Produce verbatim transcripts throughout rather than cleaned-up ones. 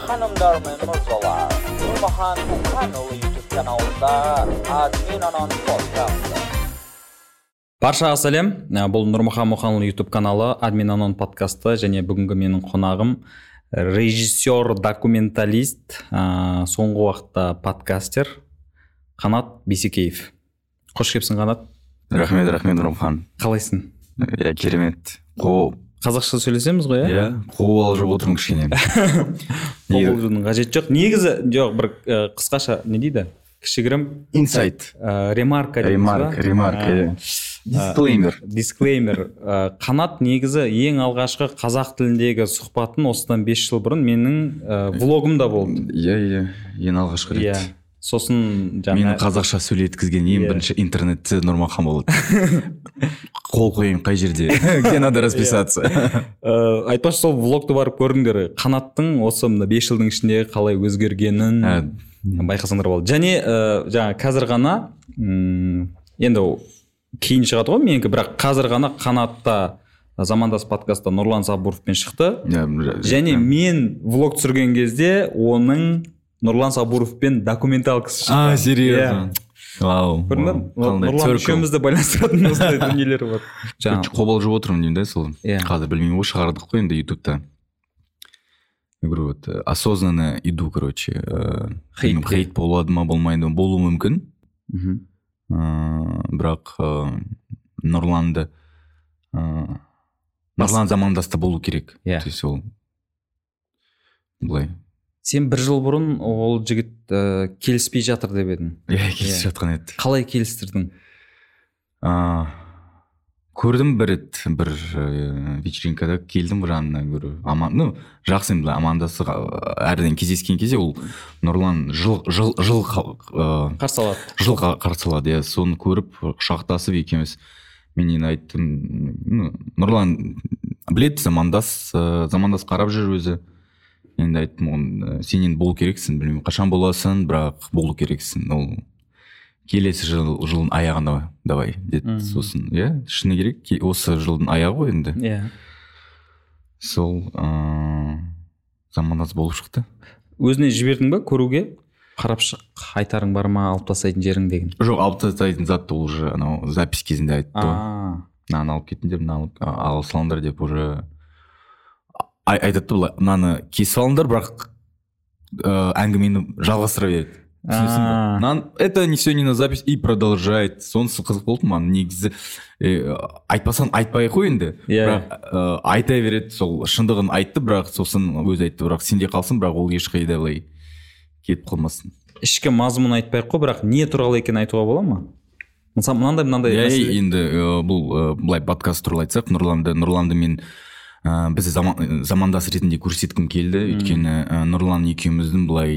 Hanımlar ve mırzalar, Nurmahan Мұқанұлы YouTube каналында Админ Анон подкасты. Баршаға сәлем. Бұл Нұрмахан Мұқанұлы YouTube каналы Админ Анон подкасты және бүгінгі менің қонағым режиссер, документалист, соңғы уақытта подкастер Қанат Бейсекеев. Қош келіпсің, Қанат. Рахмет, рахмет, Нұрмахан. Қалайсың? Иә, керемет. Қол қазақша сөйлесеміз ғой, иә? Иә, қол алып жүріп отырмын кішкене. Қол алып жүрдің қажет жоқ. Негізі жоқ, бір қысқаша не дейді? Кішігірім инсайт, ремарка дейміз ба? Ремарка, ремарка. Дисклеймер. Дисклеймер. Қанат негізі ең алғашқы қазақ тіліндегі сұхбатын осыдан бес жыл бұрын менің влогымда болды. Иә, иә, ең алғашқы рет. Иә. Сосын жаңа мені қазақша сөйлеткізген ең бірінші интернетте Нұрмахан болды. Қол қойын қай жерде? Где надо расписаться? Айтпашы, сол влогты барып көріңдер. Қанаттың осы бес жылдың ішінде қалай өзгергенін байқасаңдар болды. Және жаңа қазір ғана енді кейін шығады ғой менікі, бірақ қазір ғана Қанатта Замандас подкастта Нұрлан Сабуровпен шықты. Және мен влог түсірген кезде оның Нұрлан Сабуровпен документалкасы шықты. А, серьезно? Вау. Нұрлан үшеумізді байланыстыратын осындай дүниелері бар. Қобал жып отырмын деймін да сол. Қазір білмеймін ғой, шығардық қой енді ютубта. Я говорю, вот осознанно иду, короче. Хейт хейт болады ма, болмайды ма, болуы мүмкін. Бірақ Нұрланды Нұрлан Замандасты болу керек. То есть ол былай. Сен бір жыл бұрын ол жігіт ә, келіспей жатыр деп едің. Иә, келіспей жатқан еді. Қалай келістірдің? А, көрдім бір рет, бір вечеринкада келдім жанына, көру. Аман, ну, жақсы енді амандасы әрден кездескен кезде ол Нұрлан жыл жыл жыл қарсы алады. Жыл қарсы алады, иә. Соны көріп құшақтасып екеуміз мен енді айттым, ну, Нұрлан біледі, замандас, замандас қарап жүр өзі. Енді айттым, он сен енді болу керексің, білмеймін, қашан боласың, бірақ болу керексің. Ол келесі жыл, жылдың аяғында давай деді. Сосын, иә, шыны керек, осы жылдың аяғы ғой енді. Иә. Сол замандас болып шықты. Өзіне жібердің ба көруге? Қарап шық, айтарың бар ма, алып тастайтын жерің деген? Жоқ, алып тастайтын затты ол уже анау запись кезінде айтты ғой. Мынаны алып кетіңдер, мынаны алып салыңдар деп уже айтады былай, мынаны кесіп алыңдар, бірақ әңгімені жалғастыра береді. Это не все не на запись и продолжает. Сонысы қызық болды маған. Негізі айтпасаң айтпай ақ қой енді. Бірақ айта береді, сол шындығын айтты, бірақ сосын өзі айтты, бірақ сенде қалсын, бірақ ол ешқайда былай кетіп қалмасын. Ішкі мазмұн айтпай ақ қой, бірақ не туралы екенін айтуға бола ма? Мысалы мынандай мынандай мәселе. Енді бұл былай подкаст туралы айтсақ, Нұрланды, Нұрланды мен біз заман, замандас ретінде көрсеткім келді. Өйткені Нұрлан екеуміздің былай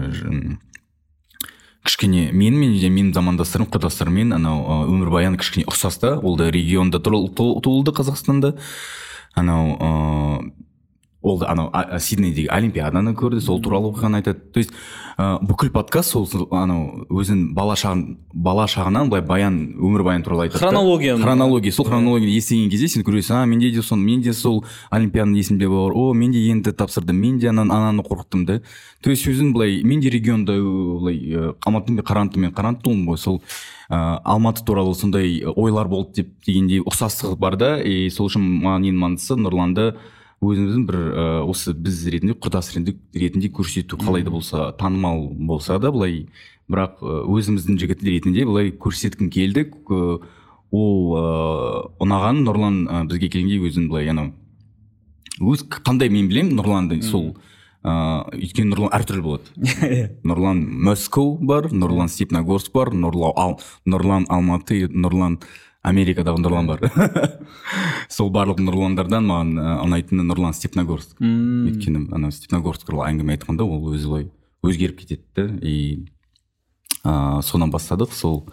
кішкене мен мен менің замандастарым, құрдастарыммен анау өмірбаяны кішкене ұқсас та. Ол да регионда туылды, Қазақстанда. Анау ол да анау Сиднейдегі олимпиаданы көрді, сол туралы оқиғаны айтады. То есть бүкіл подкаст сол анау өзінің бала шағын бала шағынан былай баян өмір баян туралы айтады. Хронология. Хронология. Сол хронологияны естіген кезде сен көресің, а менде де сон, менде сол олимпиаданың есімде бар. О, менде енді тапсырдым, менде ананы ананы қорқыттым да. То есть өзің былай менде регионда былай Алматының Қаранты мен Қаранты тұлым ғой. Сол Алматы туралы сондай ойлар болды деп дегендей ұқсастығы бар да. И сол үшін маған ең маңыздысы Нұрланды өзіміздің бір осы біз ретінде құрдас ретінде көрсету, қалай да болса танымал болса да былай, бірақ өзіміздің жігіт ретінде былай көрсеткім келді. Ол ұнаған Нұрлан бізге келгенде өзін былай анау өз қандай мен білемін Нұрланды сол өйткені Нұрлан әртүрлі болады. Нұрлан Москва бар, Нұрлан Степногорск бар, Нұрлан Алматы, Нұрлан Америкадағы Нұрлан бар. Сол барлық Нұрландардан маған ұнайтыны Нұрлан Степногорск. Өйткені ана Степногорск туралы әңгіме айтқанда ол өзі былай өзгеріп кетеді. И сонан бастадық. Сол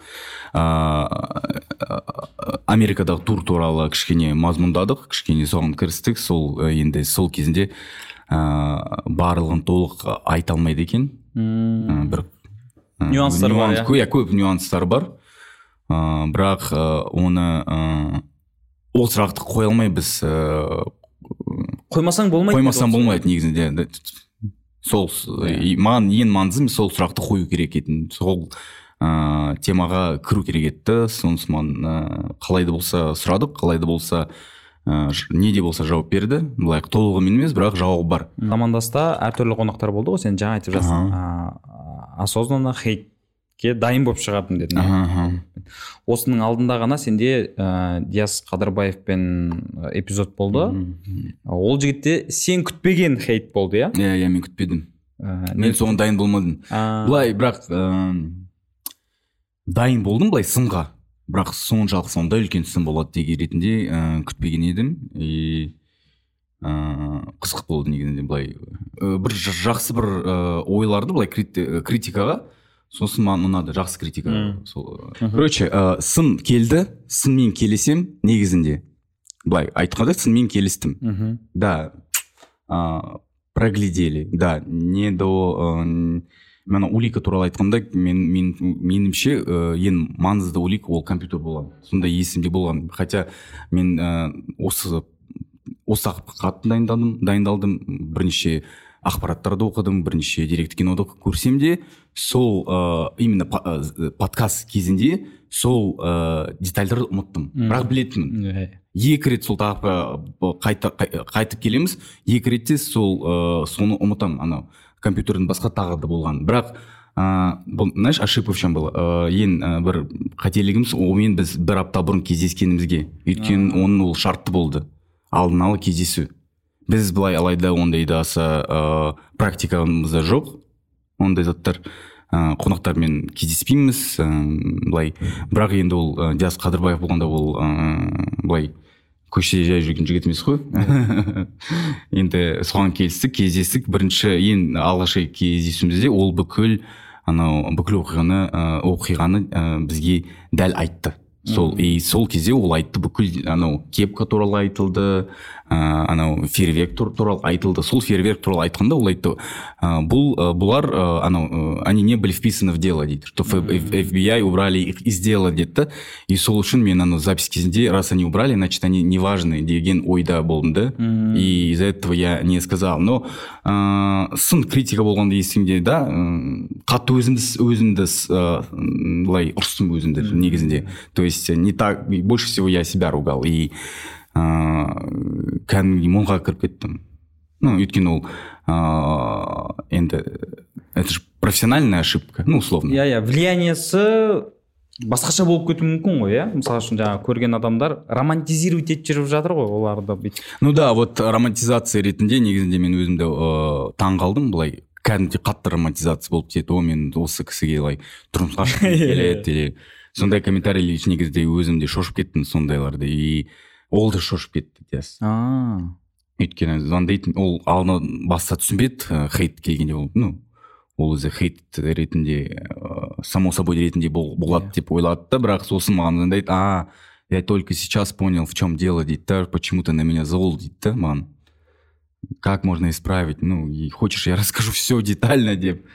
Америкадағы тур туралы кішкене мазмұндадық, кішкене соған кірістік. Сол енді сол кезінде барлығын толық айта алмайды екен. Бір нюанстар бар. Көп нюанстар бар. Uh, бірақ uh, оны uh, ол сұрақты қоя алмай біз uh, қоймасаң болмайды қоймасаң болмайды негізінде. сол и маған ең маңызды сол сұрақты қою керек етін, сол ә, темаға кіру керек етті. Сонысымен ә, қалай да болса сұрадық, қалай да болса ә, не де болса жауап берді. Былай толығымен емес, бірақ жауабы бар. Замандаста әртүрлі қонақтар болды ғой, сен жаңа айтып жатсың, осознанно хейтке дайын болып шығардым дедің. Ага. Осының алдында ғана сенде ә, Диас Қадырбаевпен эпизод болды. Ол жігітте сен күтпеген хейт болды, иә? Иә, иә, мен күтпедім. Ә, мен соған дайын болмадым. Былай, бірақ ә, дайын болдым былай сынға. Бірақ соншалық сонда үлкен сын болады деген ретінде ә, күтпеген едім. И ә, қызық болды негізінде былай. Ә, бір жақсы бір ә, ойларды былай критикаға. Сосын маған ұнады, жақсы критика. Сол. Короче, ә, сын келді, сынмен келесем негізінде. Былай, айтқанда сынмен келістім. Да, ә, проглядели. Да, не до... Ә, Мен улика туралы айтқанда, мен, мен, менімше ә, ең маңызды улика ол компьютер болған. Сонда есімде болған. Хотя мен ә, осы осы қатты дайындалдым, дайындалдым, бірнеше ақпараттарды оқыдым, бірнеше деректі киноды көрсем де, сол ә, именно подкаст кезінде сол ә, детальдарды ұмыттым. Бірақ білетінмін. Екі рет сол тақырыпқа қайта, қайтып келеміз, екі ретте сол ә, соны ұмытам, анау компьютердің басқа тағы да болған. Бірақ ә, бұл, знаешь, ошибка в чем было? Ә, ең ә, бір қателігіміз, онымен біз бір апта бұрын кездескенімізге. Өйткені оның ол шартты болды. Алдын ала кездесу. Біз былай алайда ондай да аса ә, практикамызда жоқ. Ондай заттар ә, қонақтармен кездеспейміз. Ә, былай. Бірақ енді ол ә, Диас Қадырбаев болғанда ол ә, былай көшеде жай жүрген жігіт емес қой. Енді соған келістік, кездестік. Бірінші ең алғашқы кездесуімізде ол бүкіл анау бүкіл оқиғаны оқиғаны бізге дәл айтты. Сол и сол кезде ол айтты, бүкіл анау кепка туралы айтылды, анау фейерверк туралы айтылды. Сол фейерверк туралы айтқанда ол айтты, бұл бұлар анау они не были вписаны в дело дейді, что эф би ай убрали их из дела дейді. И сол үшін мен анау запись кезінде, раз они убрали, значит они не важны деген ойда болдым да. И из-за этого я не сказал. Но сын критика болғанда есімде, да, қатты өзімді өзімді былай ұрыстым өзімді негізінде. То есть не так, больше всего я себя ругал. И кәдімгі мұңға кіріп кеттім. Ну, өйткені ол енді это же профессиональная ошибка, ну, условно. Иә, иә, влияниесі басқаша болып кетуі мүмкін ғой, иә? Мысалы үшін жаңа көрген адамдар романтизировать етіп жүріп жатыр ғой, оларды бүйтіп. Ну да, вот романтизация ретінде негізінде мен өзімді таң қалдым, былай кәдімгі қатты романтизация болып кетті. О, мен осы кісіге былай тұрмысқа шығып келеді. Сондай комментарийлер негізде өзімде шошып кеттім сондайларды. И ол да шошып кетті, Диас. Өйткені звондайтын, ол алдына баста түсінбеді, хейт келгенде ол, ну, ол өзі хейт ретінде, само собой ретінде болады деп ойлады да, бірақ сосын маған звондайды, а, я только сейчас понял, в чем дело, дейді, почему ты на меня зол, дейді, маған. Как можно исправить? Ну, и хочешь, я расскажу все детально, деп.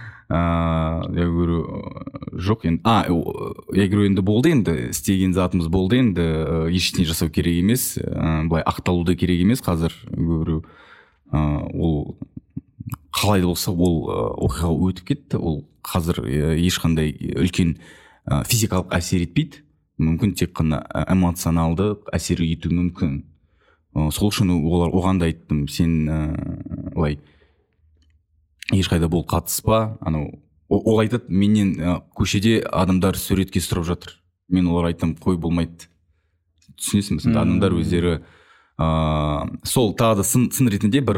А, я говорю, жоқ енді, а, я говорю, енді болды енді, істеген затымыз болды енді, ештеңе жасау керек емес, былай ақталуды керек емес қазір, говорю, ол қалай да болса ол оқиға өтіп кетті, ол қазір ешқандай үлкен физикалық әсер етпейді, мүмкін тек қана эмоционалды әсер етуі мүмкін. Сол үшін олар оған да айттым, сен былай ешқайда бұл қатыспа, анау ол айтады, менен көшеде адамдар суретке сұрап жатыр. Мен олар айтам, қой болмайды. Түсінесің бе? Адамдар өздері сол тағы да сын ретінде бір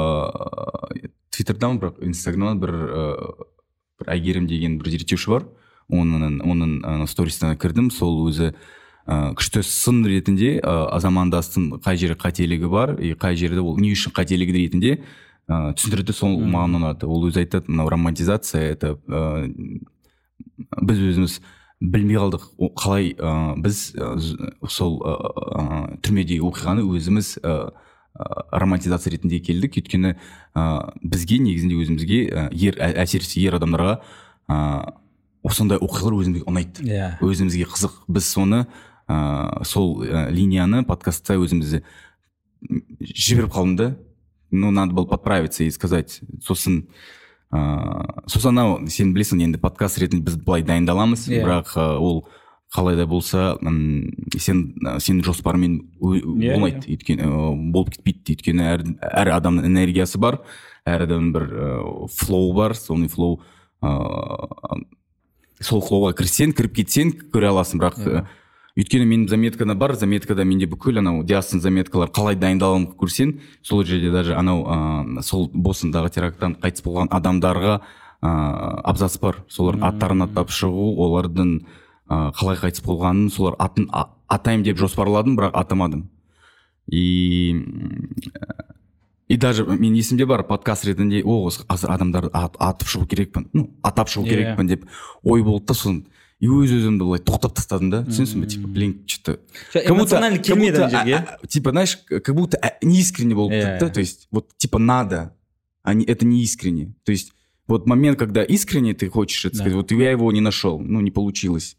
Твиттердан, бір Инстаграмнан бір Әйгерім деген бір зерттеуші бар. Оның сторисіне кірдім, сол өзі күшті сын ретінде замандастың қай жері қателігі бар, и қай жерде ол не үшін қателігі ретінде түсіндірді, сол маған ұнады. Ол өзі айтады, мынау романтизация, это біз өзіміз білмей қалдық, қалай біз сол түрмедегі оқиғаны өзіміз романтизация ретінде келдік. Өйткені бізге негізінде өзімізге ер әсерсіз ер адамдарға осындай оқиғалар өзімізге ұнайды, өзімізге қызық. Біз соны сол линияны подкастта өзімізді жіберіп қалдым да. ну надо было подправиться и сказать сосын ыыы сосын анау сен білесің енді подкаст ретінде біз былай дайындаламыз yeah. бірақ ол қалай да болса сен сенің жоспарымен болмайды yeah. өйткені болып кетпейді өйткені әр, әр адамның энергиясы бар, әр адамның бір флоу бар, соны флоу ыыы сол флоуға кірсең кіріп кетсең көре аласың, бірақ yeah. өйткені менің заметкада бар, заметкада менде бүкіл анау Диастың заметкалар қалай дайындалғанын көрсең, сол жерде даже анау ә, сол Бостондағы теракттан қайтыс болған адамдарға ә, абзац бар, солардың mm-hmm. аттарын атап шығу, олардың ә, қалай қайтыс болғанын, солар атын а, атайым деп жоспарладым, бірақ атамадым. И и даже мен есімде бар, подкаст ретінде о қазір адамдарды ат, атып шығу керекпін, ну атап шығу yeah. керекпін деп ой болды да, сосын и өз өзімді былай тоқтап тастадым да, түсінесің бе, типа блин что-то эмоционально келмеді ана жерге, типа знаешь, как будто неискренне болып кетті, то есть вот типа надо, а не это не искренне, то есть вот момент, когда искренне ты хочешь это сказать, вот я его не нашел, ну не получилось.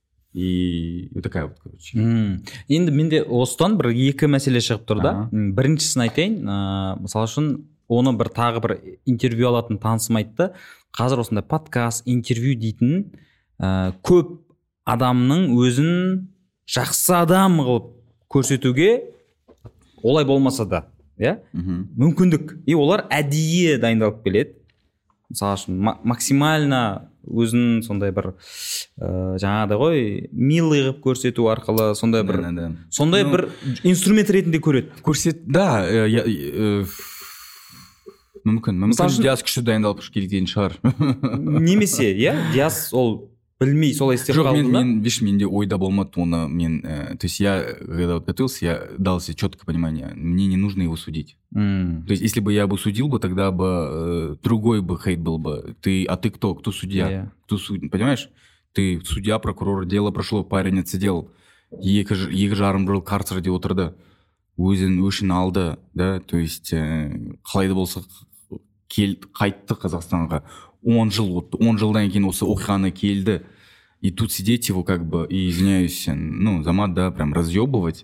И вот такая вот, короче. Hmm. Енді менде осыдан бір екі мәселе шығып тұр да. Біріншісін айтайын, ә, мысалы үшін оны бір тағы бір интервью алатын танысым айтты. Қазір осындай подкаст, интервью дейтін ә, көп адамның өзін жақсы адам қылып көрсетуге олай болмаса да, иә? Мүмкіндік. И олар әдейі дайындалып келеді. Мысалы үшін максимально өзін сондай бір ә, жаңағыдай ғой милый қылып көрсету арқылы сондай бір да, да, да. сондай ну, бір инструмент ретінде көреді. Көрсет, да, ә, ә, ә, мүмкін, мүмкін Диас күшті дайындалып келген шығар. Немесе, иә, Диас ол білмей солай істеп қалды. Жоқ, мен, мен, видишь, менде ойда болмады оны, мен, э, то есть я, когда вот готовился, я дал себе четкое понимание, мне не нужно его судить. Mm. То есть если бы я бы судил бы, тогда бы э, другой бы хейт был бы. Ты, а ты кто? Кто судья? Yeah. Кто суд... Понимаешь? Ты судья, прокурор, дело прошло, парень отсидел, екі, екі жарым жыл карцерде отырды, өзін өшін алды, да, то есть э, қалай да болса кел, қайтты Қазақстанға. он жыл өтті, он жылдан кейін осы оқиғаны келді, и тут сидеть его как бы, и извиняюсь, ну, замат, да, прям разъебывать.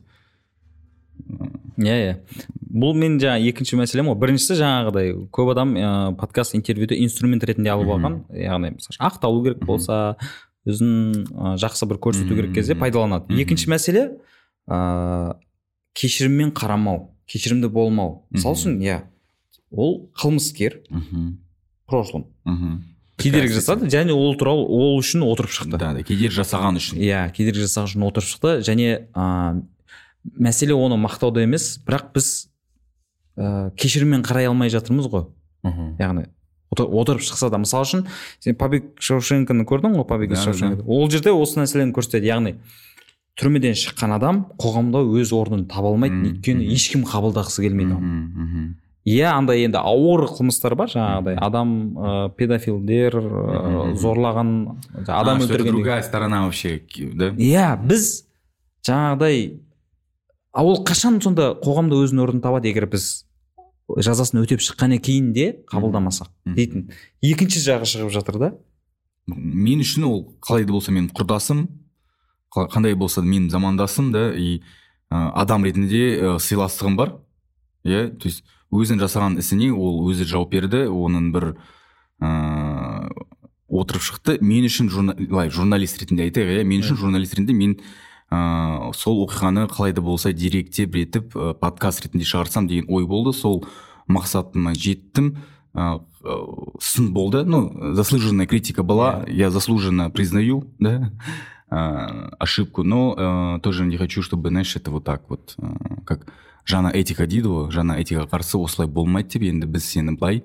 Иә, иә. Бұл мен жаңа екінші мәселем ғой. Біріншісі жаңағыдай көп адам ә, подкаст интервьюді инструмент ретінде алып алған, яғни мысалы ақталу керек болса, өзін ә, жақсы бір көрсету керек кезде пайдаланады. Екінші мәселе ә, кешіріммен қарамау, кешірімді болмау. Мысалы үшін, иә, ол қылмыскер, прошлым. Кедергі жасады, және ол туралы ол үшін отырып шықты. Да, да, кедергі жасаған үшін. Иә, кедергі жасаған үшін отырып шықты, және ә, мәселе оны мақтауда емес, бірақ біз ә, кешіріммен қарай алмай жатырмыз ғой. Яғни отырып шықса да, мысалы үшін сен Побег Шоушенконы көрдің ғой, Побег Шоушенконы. Ол жерде осы нәрселені көрсетеді, яғни түрмеден шыққан адам қоғамда өз орнын таба алмайды, өйткені ешкім қабылдағысы келмейді. Иә, андай енді ауыр қылмыстар бар, жаңағыдай адам ә, педофилдер, ә, зорлаған, адам өлтірген. Это другая сторона вообще, да? Иә, біз жаңағыдай, а ол қашан сонда қоғамда өзінің орнын табады, егер біз жазасын өтеп шыққаннан кейін де қабылдамасақ дейтін. Екінші жағы шығып жатыр да. Мен үшін ол қалай да болса менің құрдасым, қандай болса менің замандасым да, и ә, адам ретінде ә, сыйластығым бар. Иә, то есть өзін жасаған ісіне ол өзі жауап берді, оның бір ә, отырып шықты. Мен үшін журнал, журналист ретінде айтайық, иә, мен үшін журналист ретінде мен ә, сол оқиғаны қалай да болса директеп ретіп ә, подкаст ретінде шығарсам деген ой болды. Сол мақсатыма жеттім. Ә, сын болды, ну, заслуженная критика была, yeah. Я заслуженно признаю, да, ә, ошибку, но ә, тоже не хочу, чтобы, знаешь, это вот так вот, ә, как жаңа этика дейді ғой, жаңа этика қарсы осылай болмайды деп, енді біз сені былай,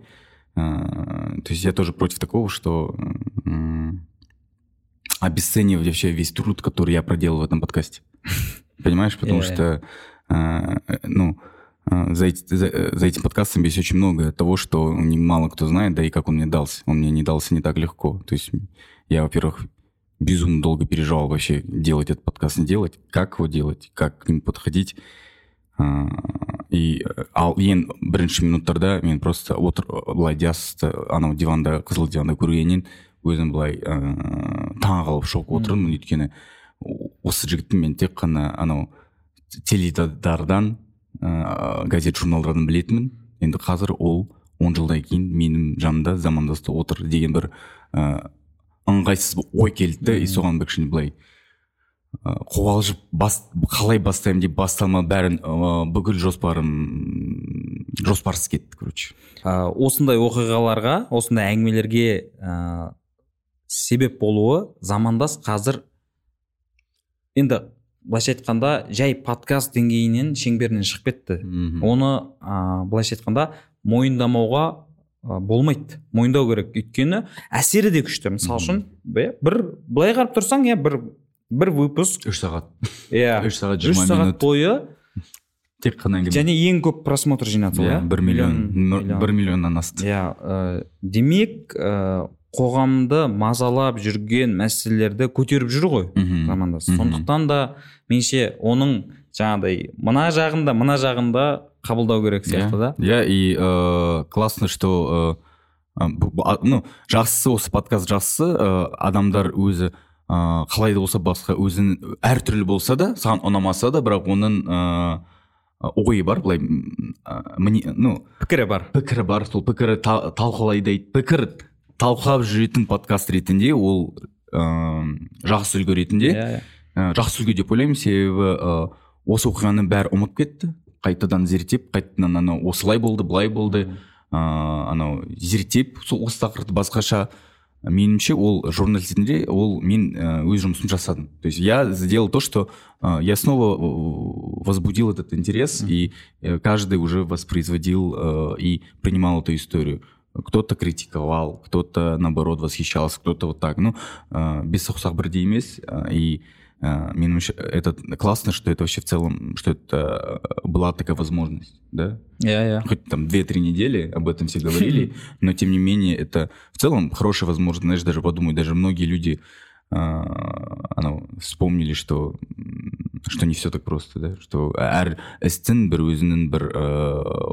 ә, то есть я тоже против такого, что ә, обесценивать вообще весь труд, который я проделал в этом подкасте. Понимаешь? Потому что ә, ну, ә, за, эти, за, за этим подкастом есть очень много того, что мало кто знает, да и как он мне дался. Он мне не дался не так легко. То есть я, во-первых, безумно долго переживал вообще делать этот подкаст, не делать, как его делать, как к нему подходить. И ал ең бірінші минуттарда мен просто отыр былай Диасты анау диванда, қызыл диванда көргеннен өзім былай ә, таң қалып шоқ отырмын, өйткені осы жігітті мен тек қана анау теледидардан, ә, газет журналдардан білетінмін, енді қазір ол он жылдан кейін менің жанымда замандасты отыр деген бір ә, ыңғайсыз ой келді и соған бір кішкене былай ә, қобалжып бас, қалай бастаймын деп басталма бәрін ә, бүкіл жоспарым жоспарсыз кетті короче. ә, осындай оқиғаларға осындай әңгімелерге ә, себеп болуы замандас қазір енді былайша айтқанда жай подкаст деңгейінен шеңберінен шығып кетті. Мхм. Оны ә, былайша айтқанда мойындамауға ә, болмайды, мойындау керек, өйткені әсері де күшті. Мысалы үшін бір былай қарап тұрсаң, иә, бір бір выпуск үш сағат иә үш сағат үш жиырма сағат минут бойы тек қана әңгіме. және ең көп просмотр жинады, иә иә, бір миллион бір миллионнан асты. иә ә, демек ә, қоғамды мазалап жүрген мәселелерді көтеріп жүр ғой Мгм. замандас. Мгм. Сондықтан да меніңше оның жаңағыдай мына жағында мына жағында қабылдау керек сияқты да. Я и э, классно, что э, бу- бу- а- ну жақсысы осы подкаст жақсысы э, адамдар өзі э, қалай да болса басқа өзінің әртүрлі болса да саған ұнамаса да бірақ оның э, ойы бар былай м, э, міне ну Пікірі бар. пікірі бар, сол пікірі та- талқылайды, пікір талқылап жүретін подкаст ретінде ол ә, жақсы үлгі ретінде Иә, ә, жақсы үлгі деп ойлаймын, себебі ә, осы оқиғаның бәрі ұмытып кетті, қайтадан зерттеп қайтадан анау осылай болды былай болды ә, анау зерттеп сол осы тақырыпты басқаша меніңше ол журналист ретінде ол мен ә, өз жұмысымды жасадым. То есть я сделал то, что ә, я снова ә, возбудил этот интерес, и ә, каждый уже воспроизводил ә, и принимал эту историю. Кто-то критиковал, кто-то наоборот восхищался, кто-то вот так. Ну, ә, без ұқсақ бірдей емес. ә, И ә, меніңше это классно, что это вообще в целом, что это была такая возможность, да? иә, иә. Хоть там две-три недели об этом все говорили, но тем не менее это в целом хорошая возможность. Знаешь, даже подумай, даже многие люди ә, анау вспомнили, что что не все так просто, да? Что әр істің бір өзінің бір ә,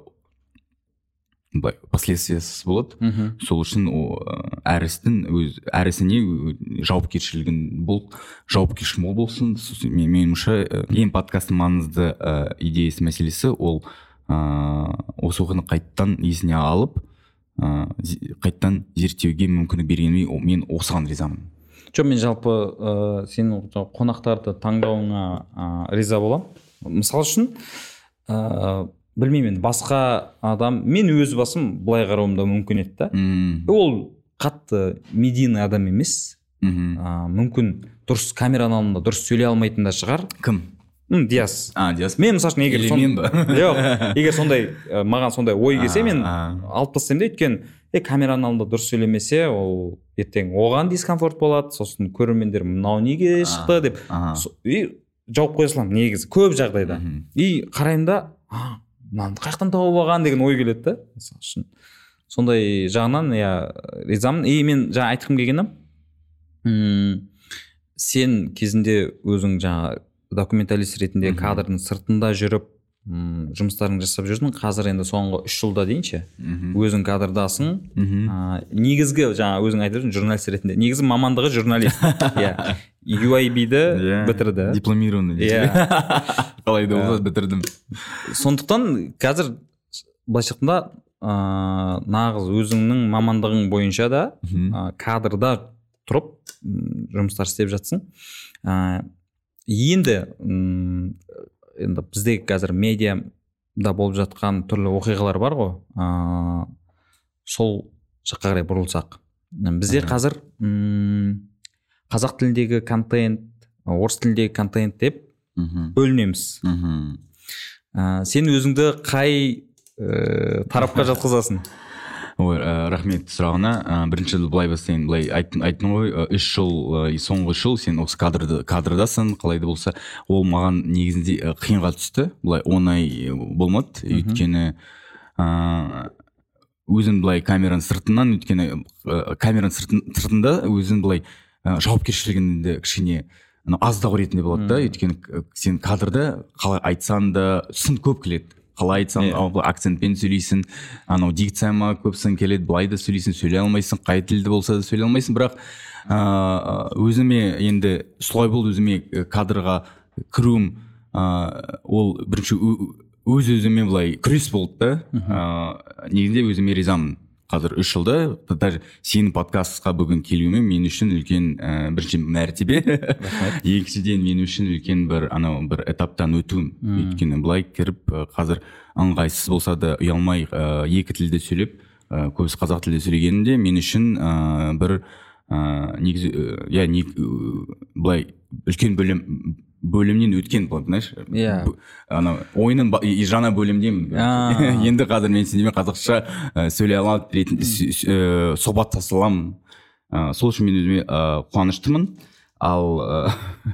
былай последствиясы болады. Мгм. Сол үшін о, әр істің өз әр ісіне жауапкершілігін бол жауапкершілік мол болсын. Сосын мен- меніңше ең подкасттың маңызды ә, идеясы мәселесі ол ә, осы оқиғаны қайттан есіне алып ә, зе- қайттан зерттеуге мүмкіндік бергеніме о- мен осыған ризамын. Жоқ, мен жалпы ә, сенің жаңағы қонақтарды таңдауыңа ә, риза боламын. Мысалы үшін ә, білмеймін, енді басқа адам, мен өз басым былай қарауым да мүмкін еді да. Мм, Ол қатты медийный адам емес, мгм. ә, мүмкін дұрыс камераның алдында дұрыс сөйлей алмайтын да шығар. Кім? М, Диас. А, Диас. Мен мысалы үшін егер Или сон- мен ба? Жоқ, егер сондай ә, маған сондай ой келсе, мен А, алып тастаймын да, өйткені е камераның алдында дұрыс сөйлемесе, ол ертең оған дискомфорт болады, сосын көрермендер мынау неге шықты деп ага. Со- и жауап қоя саламын негізі көп жағдайда. Мгм. И қараймын да, а, мынаны қаяқтан тауып алған деген ой келеді да. Мысалы үшін сондай жағынан иә ризамын. И мен жаңа айтқым келгені, м, сен кезінде өзің жаңа документалист ретінде Мгм. кадрдың сыртында жүріп м, жұмыстарыңды жасап жүрдің. Қазір енді соңғы үш жылда дейінші Мгм. өзің кадрдасың. Мгм. А, негізгі жаңа өзің айтып жүрсің журналист ретінде, негізі мамандығы журналист. Иә, ю ай би-ді Иә. бітірді. Дипломированный. Иә. Қалай да Иә. болса бітірдім. Сондықтан қазір былайша айтқанда ә, нағыз өзіңнің мамандығың бойынша да Мгм. ә, кадрда тұрып м, жұмыстар істеп жатсың. Ә, енді м, енді бізде қазір медиада болып жатқан түрлі оқиғалар бар ғой. Ә, сол жаққа қарай бұрылсақ. Бізде Мгм. қазір м, қазақ тіліндегі контент, орыс тіліндегі контент деп Мгм. бөлінеміз. Мгм. Ә, сен өзіңді қай ә, тарапқа жатқызасың? Ой, ә, рахмет сұрағына. Ә, бірінші былай бастайын, былай айттың айттың ғой, ә, үш жыл, ә, соңғы үш жыл сен осы кадрда кадрдасың, қалай да болса, ол маған негізінде ә, қиынға түсті. Былай оңай болмады, өйткені ә, өзің былай камераның сыртынан, өйткені ә, камераның сыртын- сыртында өзің былай ә, жауапкершілігіңді кішкене ана аздау ретінде болады да, өйткені ә, сен кадрда қалай айтсаң да сын көп келеді. Қалай айтсаң, Иә. yeah. акцентпен сөйлейсің, анау дикцияма көп сын келеді, былай да сөйлейсің, сөйлей алмайсың, қай тілді болса да сөйлей алмайсың, бірақ ә, өзіме енді солай болды, өзіме кадрға кіруім ә, ол бірінші өз өзіме былай күрес болды да. ыыы негізінде өзіме ризамын. Қазір үш жылда даже сенің подкастқа бүгін келуіме мен үшін үлкен ә, бірінші мәртебе. Екіншіден мен үшін үлкен бір анау бір этаптан өтуім. Өйткені былай кіріп қазір ыңғайсыз болса да ұялмай ә, екі тілде сөйлеп, ә, көбісі қазақ тілде сөйлегенімде мен үшін ә, бір ә, негізі я не былай үлкен бөлім бөлімнен өткен болады, знаешь. Иә. Ана ойынның жаңа бөлімдемін. Енді қазір мен сендермен қазақша сөйлей аламын, сұхбаттаса аламын. Сол үшін мен өзіме қуаныштымын. Ал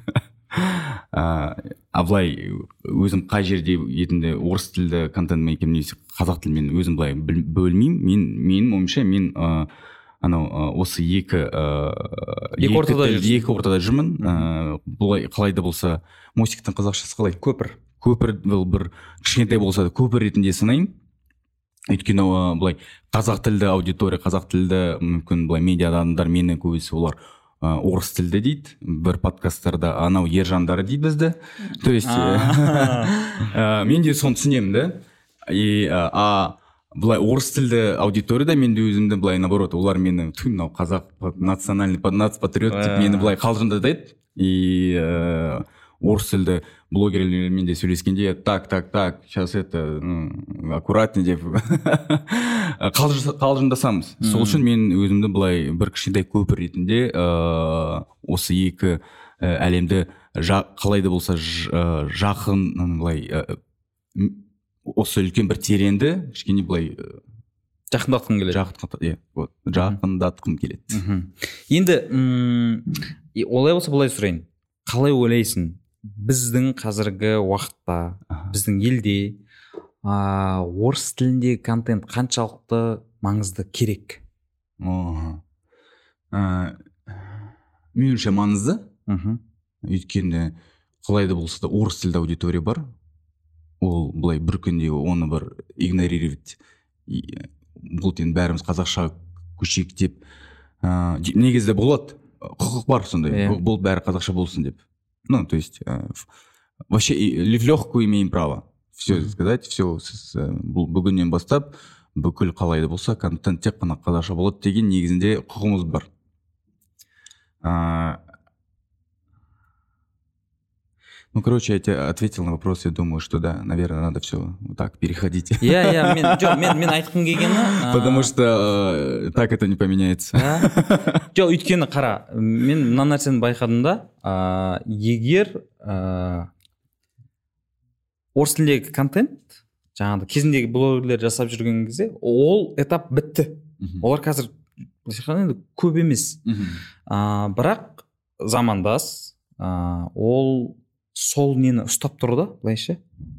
былай өзім қай жерде етінде орыс тілді контент мейкер немесе қазақ тілімен өзім былай бөлмеймін. Мен менің ойымша мен анау осы екі екі ортада екі ортада жүрмін. Бұлай қалай да болса Мосиктің қазақшасы қалай? Көпір. Көпір бұл бір кішкентай болса да көпір ретінде санаймын. Өйткені былай қазақ тілді аудитория, қазақ тілді мүмкін былай медиа адамдар мені көбісі олар орыс тілді дейді. Бір подкасттарда анау ержандары дейді бізді. То есть мен де соны түсінемін да. И а былай орыс тілді аудиторияда мен де өзімді былай наоборот, олар мені түн мынау қазақ национальный нацпатриот деп мені былай қалжыңдайды. И ә, орыс тілді блогерлермен де сөйлескенде так, так, так, сейчас это ну, аккуратнее деп қалжыңдасамыз. Сол үшін мен өзімді былай бір кішкентай көпір ретінде ә, осы екі ә, әлемді жа, қалай да болса ж, жақын былай ә, осы үлкен бір тереңді кішкене былай жақындатқым келеді. Жақындатқым келеді. Енді олай болса былай сұрайын. Қалай ойлайсың? Біздің қазіргі уақытта, біздің елде орыс тіліндегі контент қаншалықты маңызды керек? Меніңше маңызды. Өйткені қалай да болса да орыс тілді аудитория бар. Ол былай бір күнде оны бір игнорировать. Бұл тен бәріміз қазақша көшейік деп. Негізде болады. Құқық бар сондай. Бұл бәрі қазақша болсын деп. Ну, то есть, вообще в легкую имеем право. Все сказать, все бүгіннен бастап бүкіл қалай да болса контент тек қана қазақша болады деген негізінде құқығымыз бар. Ну, короче, я тебе ответил на вопрос, я думаю, что да, наверное, надо все вот так переходить. Я, я, мен, жоқ, мен, мен айтқым келгені... Потому что так это не поменяется. Жоқ, өйткені қара, мен мына нәрсені байқадым да, егер орыс тіліндегі контент, жаңағыда кезіндегі блогерлер жасап жүрген кезде, ол этап бітті. Олар қазір көп емес. Бірақ замандас, ол сол нені ұстап тұрды, былайша.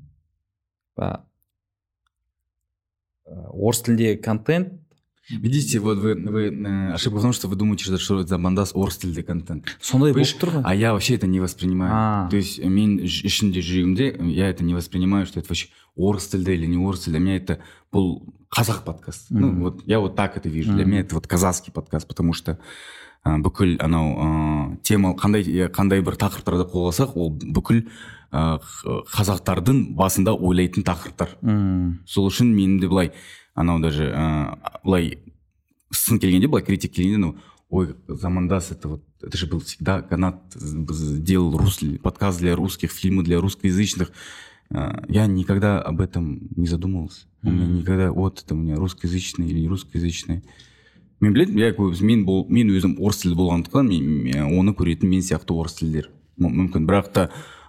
Орыс тіліндегі контент. Видите, вот вы, вы ошибка в том, что вы думаете, что это замандас орыс тілді контент. Сондай болып тұр ғой. А я вообще это не воспринимаю. А. То есть мен ішінде жүрегімде я это не воспринимаю, что это вообще орыс тілді или не орыс тілді. Для меня это был казах подкаст. Mm-hmm. Ну вот я вот так это вижу. Mm-hmm. Для меня это вот казахский подкаст, потому что бүкіл анау тема қандай қандай бір тақырыптарды қолдасақ, ол бүкіл қазақтардың басында ойлайтын тақырыптар. Сол үшін мен де былай анау даже былай сын келгенде, былай критик келгенде, ну ой, замандас, это вот это же был всегда канат, делал русский подкаст для русских, фильмы для русскоязычных. Я никогда об этом не задумывался. У меня никогда вот это у меня русскоязычный или не русскоязычный. Мен білетім, я мен бол мен өзім орыс тілді болғандықтан мен оны көретін мен сияқты орыс тілдер мүмкін, бірақ та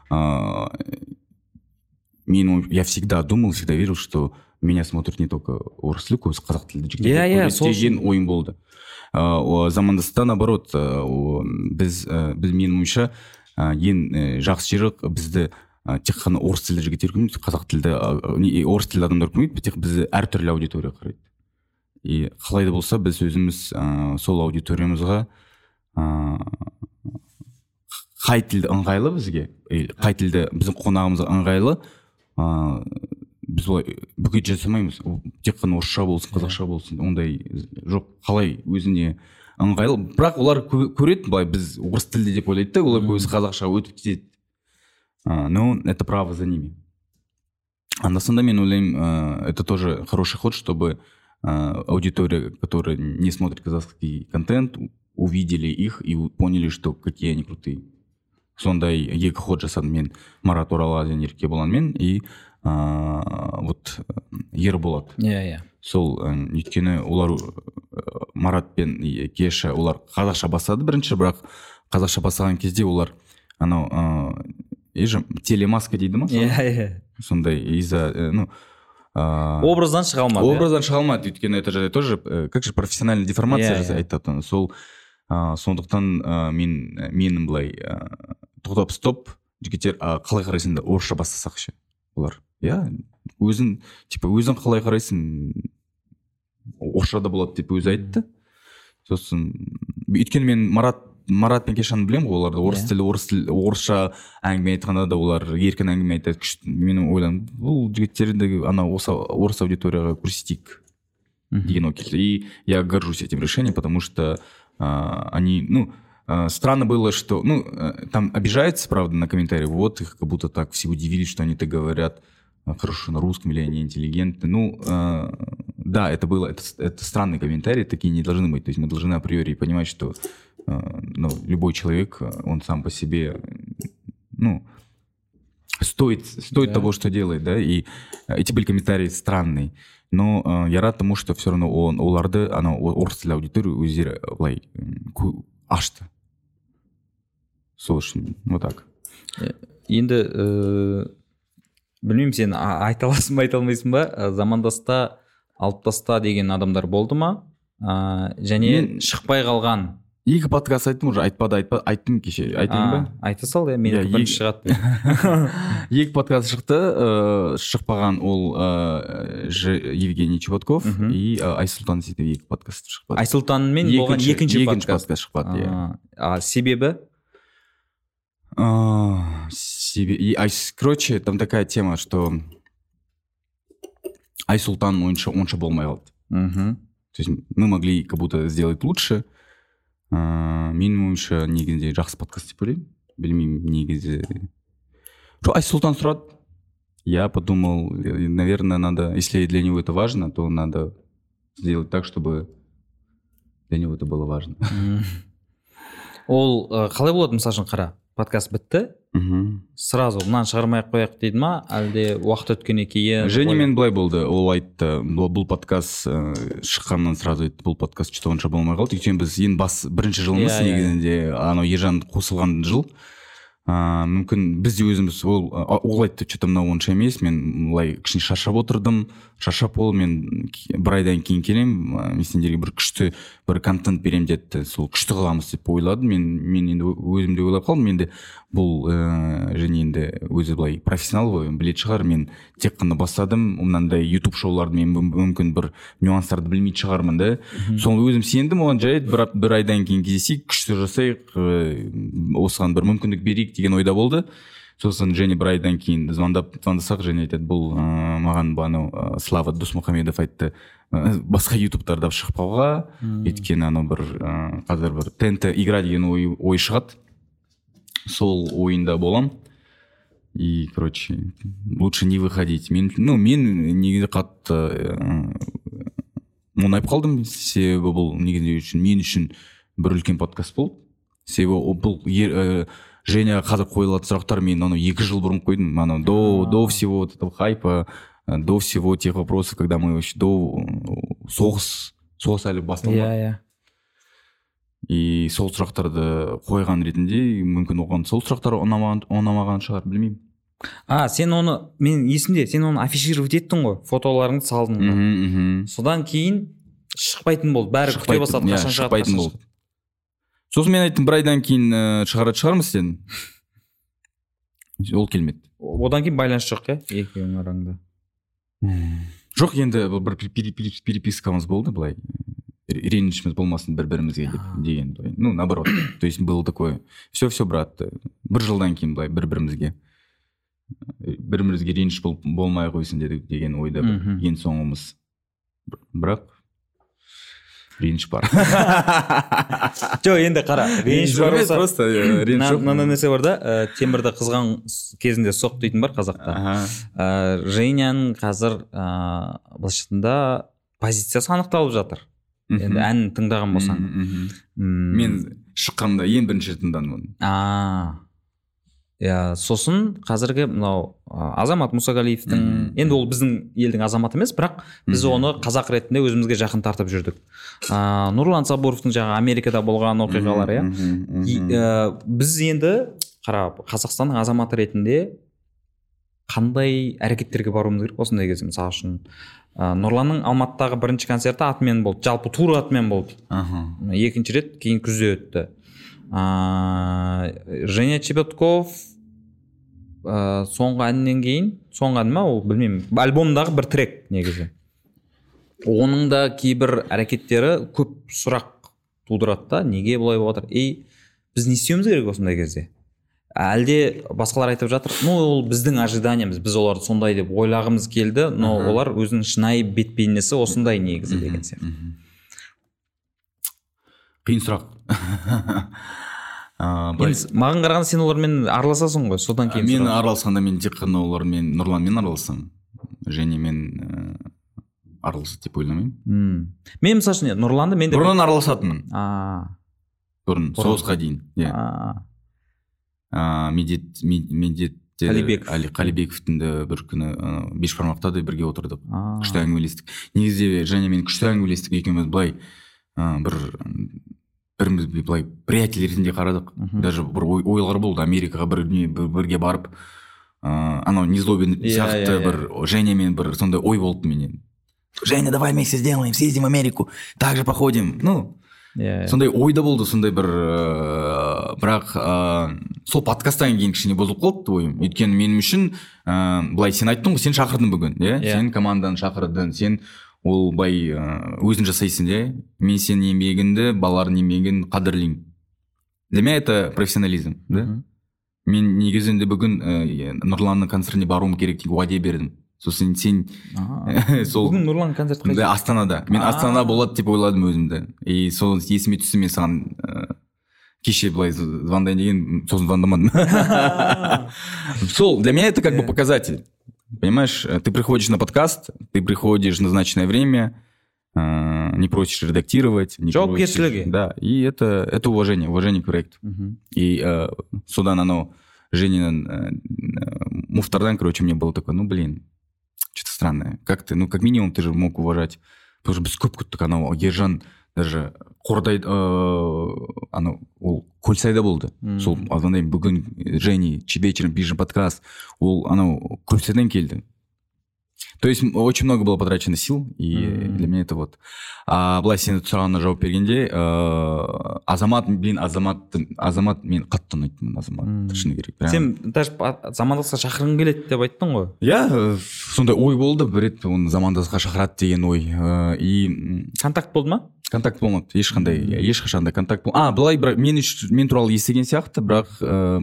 мен я всегда думал, всегда верил, что меня смотрят не только орыс тілді, көбісі қазақ тілді жігіттер деген ойым болды. Замандаста наоборот, біз біз менің ойымша ең жақсы жері бізді тек қана орыс тілді жігіттер көрмейді, қазақ тілді орыс тілді адамдар көрмейді, тек бізді әртүрлі аудитория қарайды. И қалай да болса біз өзіміз ә, сол аудиториямызға ә, қай тілді ыңғайлы бізге, қай тілді біздің қонағымызға ыңғайлы, ә, біз олай бүкет жасамаймыз. Тек қана орысша болсын, қазақша болсын, ондай жоқ. Қалай өзіне ыңғайлы. Бірақ олар көреді, былай біз орыс тілді деп ойлайды да, олар көбісі қазақша өтіп кетеді. Но это право за ними. анда санда мен ойлаймын, э, это тоже хороший ход, чтобы э, аудитория, которая не смотрит казахский контент, увидели их и поняли, что какие они крутые. Сондай екі ход жасадым мен Марат Оралазин Еркебұланмен и ә, вот Ерболат. Иә, иә. Сол өйткені олар Марат пен Кеша олар қазақша бастады бірінші, бірақ қазақша бастаған кезде олар анау ә, телемаска дейді ма? Иә, иә. Сондай из-за ну ә, образдан шыға алмады. Образдан шыға алмады, өйткені это же тоже как же профессиональная деформация yeah, yeah. айтатын. Сол ә, сондықтан ә, мен менің былай ә, тоқтап стоп жігіттер қалай қарайсың да орысша бастасақ ше. Олар иә өзің типа өзің қалай қарайсың орысша да болады деп өзі айтты. Сосын өйткені мен Марат Марат пен Кешаны білемін ғой, оларды орыс тілі орыс тілі орысша әңгіме айтқанда да олар еркін әңгіме айтады. Менің ойланым бұл жігіттерді ана орыс аудиторияға көрсетейік деген ой келді. И я горжусь этим решением, потому что а, они, ну, а, странно было, что, ну, там обижаются, правда, на комментарии, вот их как будто так все удивились, что они так говорят хорошо на русском или они интеллигентны. Ну, а, да, это было, это, это странные комментарии, такие не должны быть. То есть мы должны априори понимать, что ну, любой человек, он сам по себе, ну, стоит, стоит да. того, что делает, да, и эти были комментарии странные, но э, я рад тому, что все равно он оларды, она орыс тілі аудиторию өздері былай ашты. Сол үшін, вот так. Енді ә, білмеймін, сен айта аласың ба, айта алмайсың ба, замандаста алып таста деген адамдар болды ма, ә, және мен... шықпай қалған. Екі подкаст айттым уже, айтпады, айтпады, айттым кеше, айтайын ба? Айта сал, я, мен бірінші шығады. Екі подкаст шықты, шықпаған ол Евгений Чеботков и Айсұлтан сөйтіп екі подкаст шықпады. Айсұлтанмен болған екінші подкаст шықпады, иә. А себебі? Короче, там такая тема, что Айсұлтан онша болмай қалды. То есть мы могли как будто сделать лучше. Менің ойымша негізінде жақсы подкаст деп ойлаймын. Білмеймін негізі. Айсұлтан сұрады. Я подумал, наверное, надо, если для него это важно, то надо сделать так, чтобы для него это было важно. Ол қалай болады, мысалы үшін қара, подкаст бітті, сразу мынаны шығармай-ақ қояқ дейді ма, әлде уақыт өткеннен кейін? Женемен былай болды, ол айтты, бұл подкаст шыққаннан сразу айтты, бұл подкаст что-то онша болмай қалды. Өйткені біз ең бас бірінші жылымыз негізінде анау Ержан қосылған жыл. А, мүмкін біз де өзіміз ол, ол айтты, что-то мынау онша емес, мен былай кішкене шаршап отырдым, шаршап ол мен бір айдан кейін келемін, мен сендерге бір күшті бір контент беремін деді, сол күшті қыламыз деп ойладым. Мен мен енді өзімде ойлап қалдым, енді бұл ә, және енді өзі былай профессионал ғой, білетін шығар, мен тек қана бастадым, мынандай YouTube шоуларды мен мүмкін бір нюанстарды білмейтін шығармын да. Сол өзім сендім, оған жарайды, бір, бір айдан кейін кездесейік, күшті жасайық, осыған бір мүмкіндік берейік деген ойда болды. Сосын және бір айдан кейін звондап звондасақ, және айтады, бұл ә, маған анау Слава Досмұхамедов айтты, ә, басқа ютубтарда шықпауға, өйткені анау бір ә, қазір бір ТНТ игра деген ой, ой шығады. Сол ойында болам. И, короче, лучше не выходить. Мен, ну, мен негізі қатты ә, мұнайып қалдым. Себебі бұл негізі үшін, мен үшін бір үлкен подкаст болды. Себебі бұл ер, Женя қазір қойылатын сұрақтар мен ана екі жыл бұрын қойдым. Ана до, до всего вот этого хайпа, до всего тех вопросов, когда мы вообще до соғыс, соғыс әлі басталды. Иә, иә. И сол сұрақтарды қойған ретінде, мүмкін оған сол сұрақтар ұнамаған, ұнамаған шығар, білмеймін. А, сен оны, мен есімде, сен оны афишировать еттің ғой, фотоларыңды салдың. Содан кейін шықпайтын болды, бәрі күте бастады, қашан шығады, қашан болды. Сосын мен айттым, бір айдан кейін шығарады шығармыз сен. Ол келмеді. Одан кейін байланыс жоқ, иә, екеуің араңда. Жоқ, енді бір перепискамыз болды, былай. Ренішіміз болмасын бір-бірімізге деген. Ну, наоборот. То есть было такое, все-все, брат, бір жылдан кейін былай бір-бірімізге бір-бірімізге реніш болмай қойсын деген ойда ең соңымыз. Бірақ реніш бар. Жоқ, енді қара, реніш бар болса просто реніш жоқ. мынандай нәрсе бар да, ә, темірді қызған кезінде соқ дейтін бар қазақта. Ә, Женяның қазір ә, былайша айтқанда позициясы анықталып жатыр. Енді әнін тыңдаған болсаң. Мен шыққанда ең бірінші тыңдадым. А. Я, сосын қазіргі мынау Азамат Мұсагалиевтің, енді ол біздің елдің азаматы емес, бірақ біз оны қазақ ретінде өзімізге жақын тартып жүрдік. Ә, Нұрлан Сабуровтың жаңа Америкада болған оқиғалары, иә. Біз енді қара Қазақстанның азаматы ретінде қандай әрекеттерге баруымыз керек осындай кезде, мысал үшін Нұрланның Алматыдағы бірінші концерті атымен болды, жалпы тур атымен болды. Екінші рет кейін күзде өтті. ә, Женя Чебетков ә, соңғы әннен кейін, соңғы ән ма ол білмеймін, альбомдағы бір трек негізі. Оның да кейбір әрекеттері көп сұрақ тудырады да, неге бұлай болып жатыр? Ей, біз не істеуіміз керек осындай кезде? Әлде басқалар айтып жатыр, ну ол біздің ожиданиямыз, біз оларды сондай деп ойлағымыз келді, но олар өзінің шынайы бет-бейнесі осындай негізі деген сияқты. Қиын сұрақ. Маған қарағанда сен олармен араласасың ғой, содан кейін мен араласқанда мен тек қана олармен, Нұрланмен араласам, және мен араласады деп ойламаймын. Мен мысалы үшін Нұрланды мен де бұрын араласатынмын. Бұрын соғысқа дейін. Медет медет Қалибековтің де бір күні Бешбармақта да бірге отырдық, күшті әңгімелестік. Негізде және мен күшті әңгімелестік, екеуміз былай бір біріміз былай приятель ретінде қарадық. Даже бір ойлар болды, Америкаға бірге барып, анау Незлобин сияқты бір Женямен бір сондай ой болды менен. Женя, давай вместе сделаем, съездим в Америку, так же походим. Ну, сондай ойда болды, сондай бір бірақ сол подкасттан кейін кішкене бұзылып қалды ойым. Өйткені менің үшін былай сен айттың ғой, сен шақырдың бүгін, сен команданы шақырдың, сен ол бай өзің жасайсың, мен сен еңбегіңді, балалардың еңбегін қадірлеймін. Для меня это профессионализм, да? Мен негізінде бүгін Нұрланның концертіне баруым керек деген уәде бердім. Сосын сен бүгін Нұрлан концерт қайда? Астанада. Мен Астанада болады деп ойладым өзімді. И сол есіме түсті, мен саған кеше былай звондайын деген, сосын звондамадым. Сол, для меня это как бы показатель. Понимаешь, ты приходишь на подкаст, ты приходишь в назначенное время, не просишь редактировать. Жауапкершілігі. Да, и это, это уважение, уважение к проекту. И э, содан анау Женин э, Муфтардан, короче, мне было такое, ну, блин, что-то странное. Как ты, ну, как минимум, ты же мог уважать. Потому что біз көп күттік, анау Ержан даже Қордай, анау, ол Көлсайда болды. Сол, азандайым, бүгін Жени, вечером пишем подкаст, ол анау Көлсайдан келді. То есть очень много было потрачено сил, и mm-hmm. для меня это вот. А былай сен сұрағына жауап бергенде, ә, Азамат, блин, Азамат, Азамат мен қатты ұнайтын Азамат, mm-hmm. шыны керек. Прям... Сен даже замандасқа шақырғың келеді деп айттың ғой? Иә, сондай ой болды, бір рет оны замандасқа шақырады деген ой. Ә, и... Контакт болды ма? Контакт болмады, ешқандай, mm-hmm. ешқашанда контакт болмады. А, былай, бірақ мен, мен туралы естіген сияқты, бірақ ә,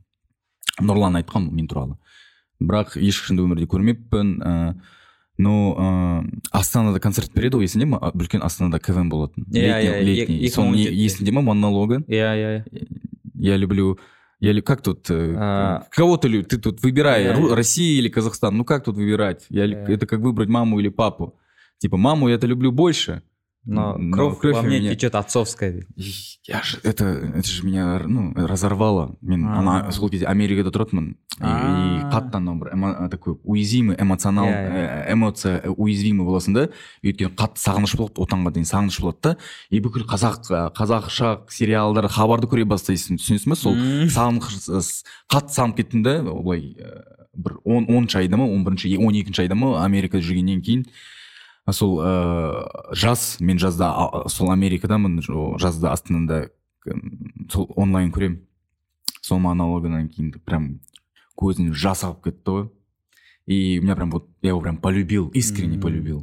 Нұрлан айтқан мен туралы. Бірақ ешқашанда өмірде көрмеппін. Ә, но ә, Астанада концерт береді ғой, есіңде ма? Бүлкен Астанада КВН болатын. Летний. Соның есіңде ма монологы? Иә, иә. Я люблю... Я, как тут? А... Кого ты любишь? Ты тут выбирай, yeah. Россия или Казахстан. Ну как тут выбирать? Я, yeah. Это как выбрать маму или папу. Типа маму я-то люблю больше. Но, но кровь, кровь во мне меня... течет отцовская. Я же, это, это же меня ну, разорвало. Мен ана сол кезде Америкада тұратынмын. И қатты анау такой уязвимый эмоционал, эмоция уязвимый боласың да. Өйткені қатты сағыныш болады, отанға дейін сағыныш болады да. И бүкіл қазақ қазақша сериалдар, хабарды көре бастайсың. Түсінесің бе? Сол сағыныш қатты сағынып кеттім да. Олай бір оныншы айда ма, он бірінші, он екінші айда ма Америкада жүргеннен кейін сол ә, жаз, мен жазда сол Америкадамын, жазда Астанада сол онлайн көрем. Сол монологынан кейін прям көзіне жас ағып кетті ғой. И у меня прям вот, я его прям полюбил, искренне mm-hmm. полюбил.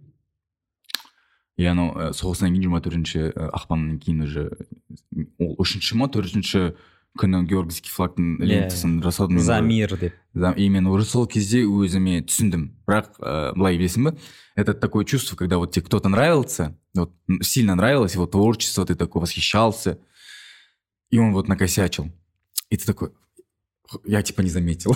И анау соғыстан кейін жиырма төртінші ақпаннан кейін уже ол үшінші ма төртінші күні Георгиевский флагтың лентасын жасадым. За мир деп. И мен уже сол кезде өзіме түсіндім. Бірақ ә, былай білесің бе? Это такое чувство, когда вот тебе кто-то нравился, вот сильно нравилось его творчество, ты такой восхищался, и он вот накосячил. И ты такой, я типа не заметил.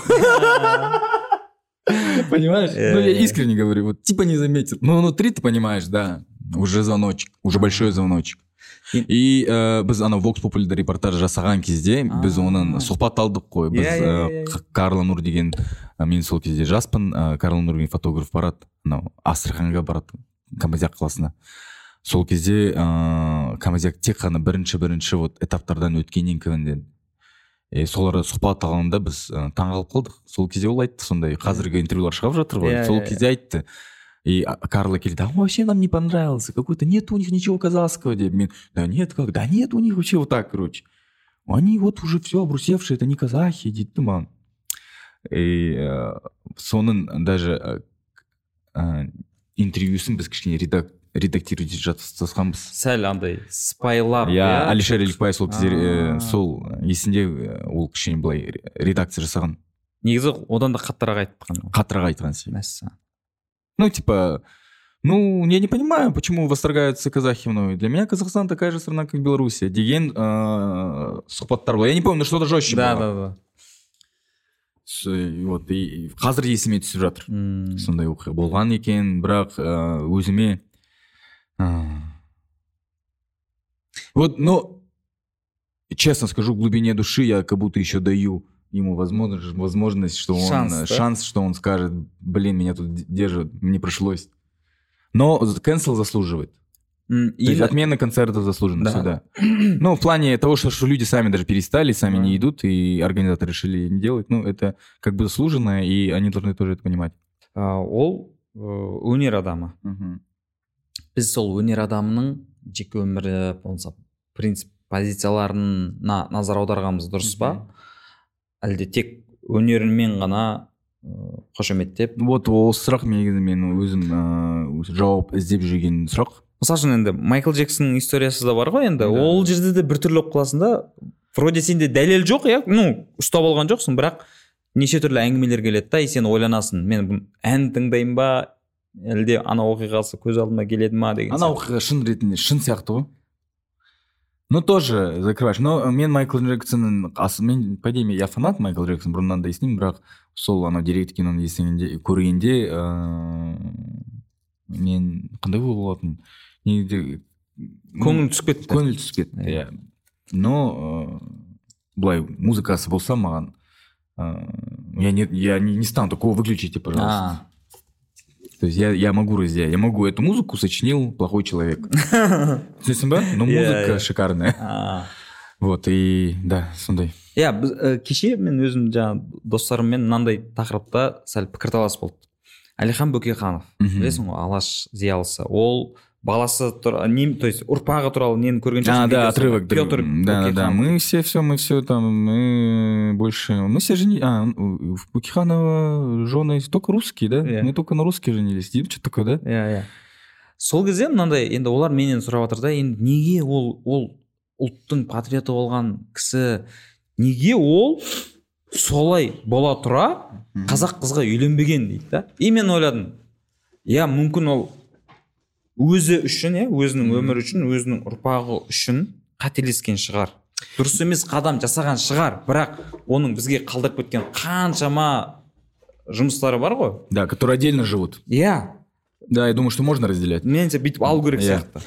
Понимаешь? Ну, я искренне говорю, вот типа не заметил. Но внутри ты понимаешь, да, уже звоночек, уже большой звоночек. И біз ана Vox Popul'да репортаж жасаған кезде біз оның сұхбат алдық қой. Біз Карла Нур деген, мен сол кезде жаспын, Карла Нур деген фотограф барады, анау Астраханьға барады, Камызяк қаласына. Сол кезде Камызяк тек қана бірінші-бірінші вот этаптардан өткеннен кімінден. И соларға сұхбат алғанда біз таңғалып қалдық. Сол кезде ол айтты сондай, қазіргі интервьюлар шығып жатыр ғой. Сол кезде айтты. И Карла келді, а вообще нам не понравился, какой-то нет у них ничего казахского. Мен, да нет, как, да нет у них вообще вот так, короче. Они вот уже все обрусевшие, это не казахи, дейді маған. И ә, соның даже ә, интервьюсын біз кішкене редак, редактировать жатқанбыз. Сәл андай спайлап. Я Алишер Эликбай сол кезде сол есінде ол кішкене былай редакция жасаған. Негізі одан да қаттырақ айтқан. Қаттырақ айтқан себе. Ну, типа, ну, я не понимаю, почему восторгаются казахи мной. Для меня Казахстан такая же страна, как Белоруссия. Деген сұхбаттар было. Я не помню, что-то жестче было. Да, да, да. Вот, и қазір есіме түсіп жатыр. Сондай оқиға болған екен, бірақ өзіме... Вот, но, честно скажу, в глубине души я как будто еще даю ему возможность, возможность, что он шанс, да? шанс, что он скажет, блин, меня тут держат, мне пришлось. Но cancel заслуживает. Mm, То есть отмена концертов заслужена да. Сюда. Ну, в плане того, что, что люди сами даже перестали, сами mm. не идут, и организаторы решили не делать. Ну, это как бы заслуженно, и они должны тоже это понимать. Ол өнер адамы. Біз сол өнер адамының жеке өмірі, болса, принцип, позицияларына назар аударғанымыз дұрыс па? Әлде тек өнерімен ғана қошеметтеп? Вот ол сұрақ мен өзім жауап іздеп жүрген сұрақ. Мысалы үшін енді Майкл Джексонның историясы да бар ғой енді. Ол жерде де біртүрлі болып қаласың да, вроде сенде дәлел жоқ, иә, ну, ұстап алған жоқсың, бірақ неше түрлі әңгімелер келеді да, и сен ойланасың, мен ән тыңдаймын ба, әлде ана оқиғасы көз алдыма келеді ма деген. Ана оқиға шын ретінде шын сияқты ғой. Ну, тоже закрываешь. Но мен Майкл Джексонның, мен, по идее, я фанат Майкл Джексон, бұрыннан да естимін, бірақ сол ана директ киноны естігенде, көргенде, мен қандай болатын? Негде көңіл түсіп кетті. Көңіл түсіп кетті, иә. Но былай музыкасы болса маған, я не, я не стану такого, выключите, пожалуйста. То есть я, я могу разделять, я могу эту музыку сочинил плохой человек. Түсінесің ба? Но музыка шикарная. Вот, и да, сондай. Иә, кеше мен өзім жаңа достарыммен мынандай тақырыпта сәл пікірталас болды. Әлихан Бөкейханов, білесің ғой, Алаш зиялысы. Ол баласы, то есть ұрпағы туралы нені көрген шығарсың. А, да, отрывок. Петр Да, да, мы все, все, мы все там, мы больше... Мы все женились... А, у Бөкейханова жены только русские, да? Yeah. Мы только на русские женились. Дейді, что такое, да? Иә, yeah, иә. Yeah. Сол кезде мынандай, енді олар менен сұрап жатыр да, енді неге ол, ол ұлттың патриоты болған кісі, неге ол солай бола тұра қазақ қызға үйленбеген дейді да? И мен ойладым, иә, мүмкін ол өзі үшін, иә, өзінің өмірі үшін, өзінің ұрпағы үшін қателескен шығар. Дұрыс емес қадам жасаған шығар, бірақ оның бізге қалдырып кеткен қаншама жұмыстары бар ғой. Да, которые отдельно живут. Иә. Да, я думаю, что можно разделять. Меніңше бүйтіп алу керек сияқты.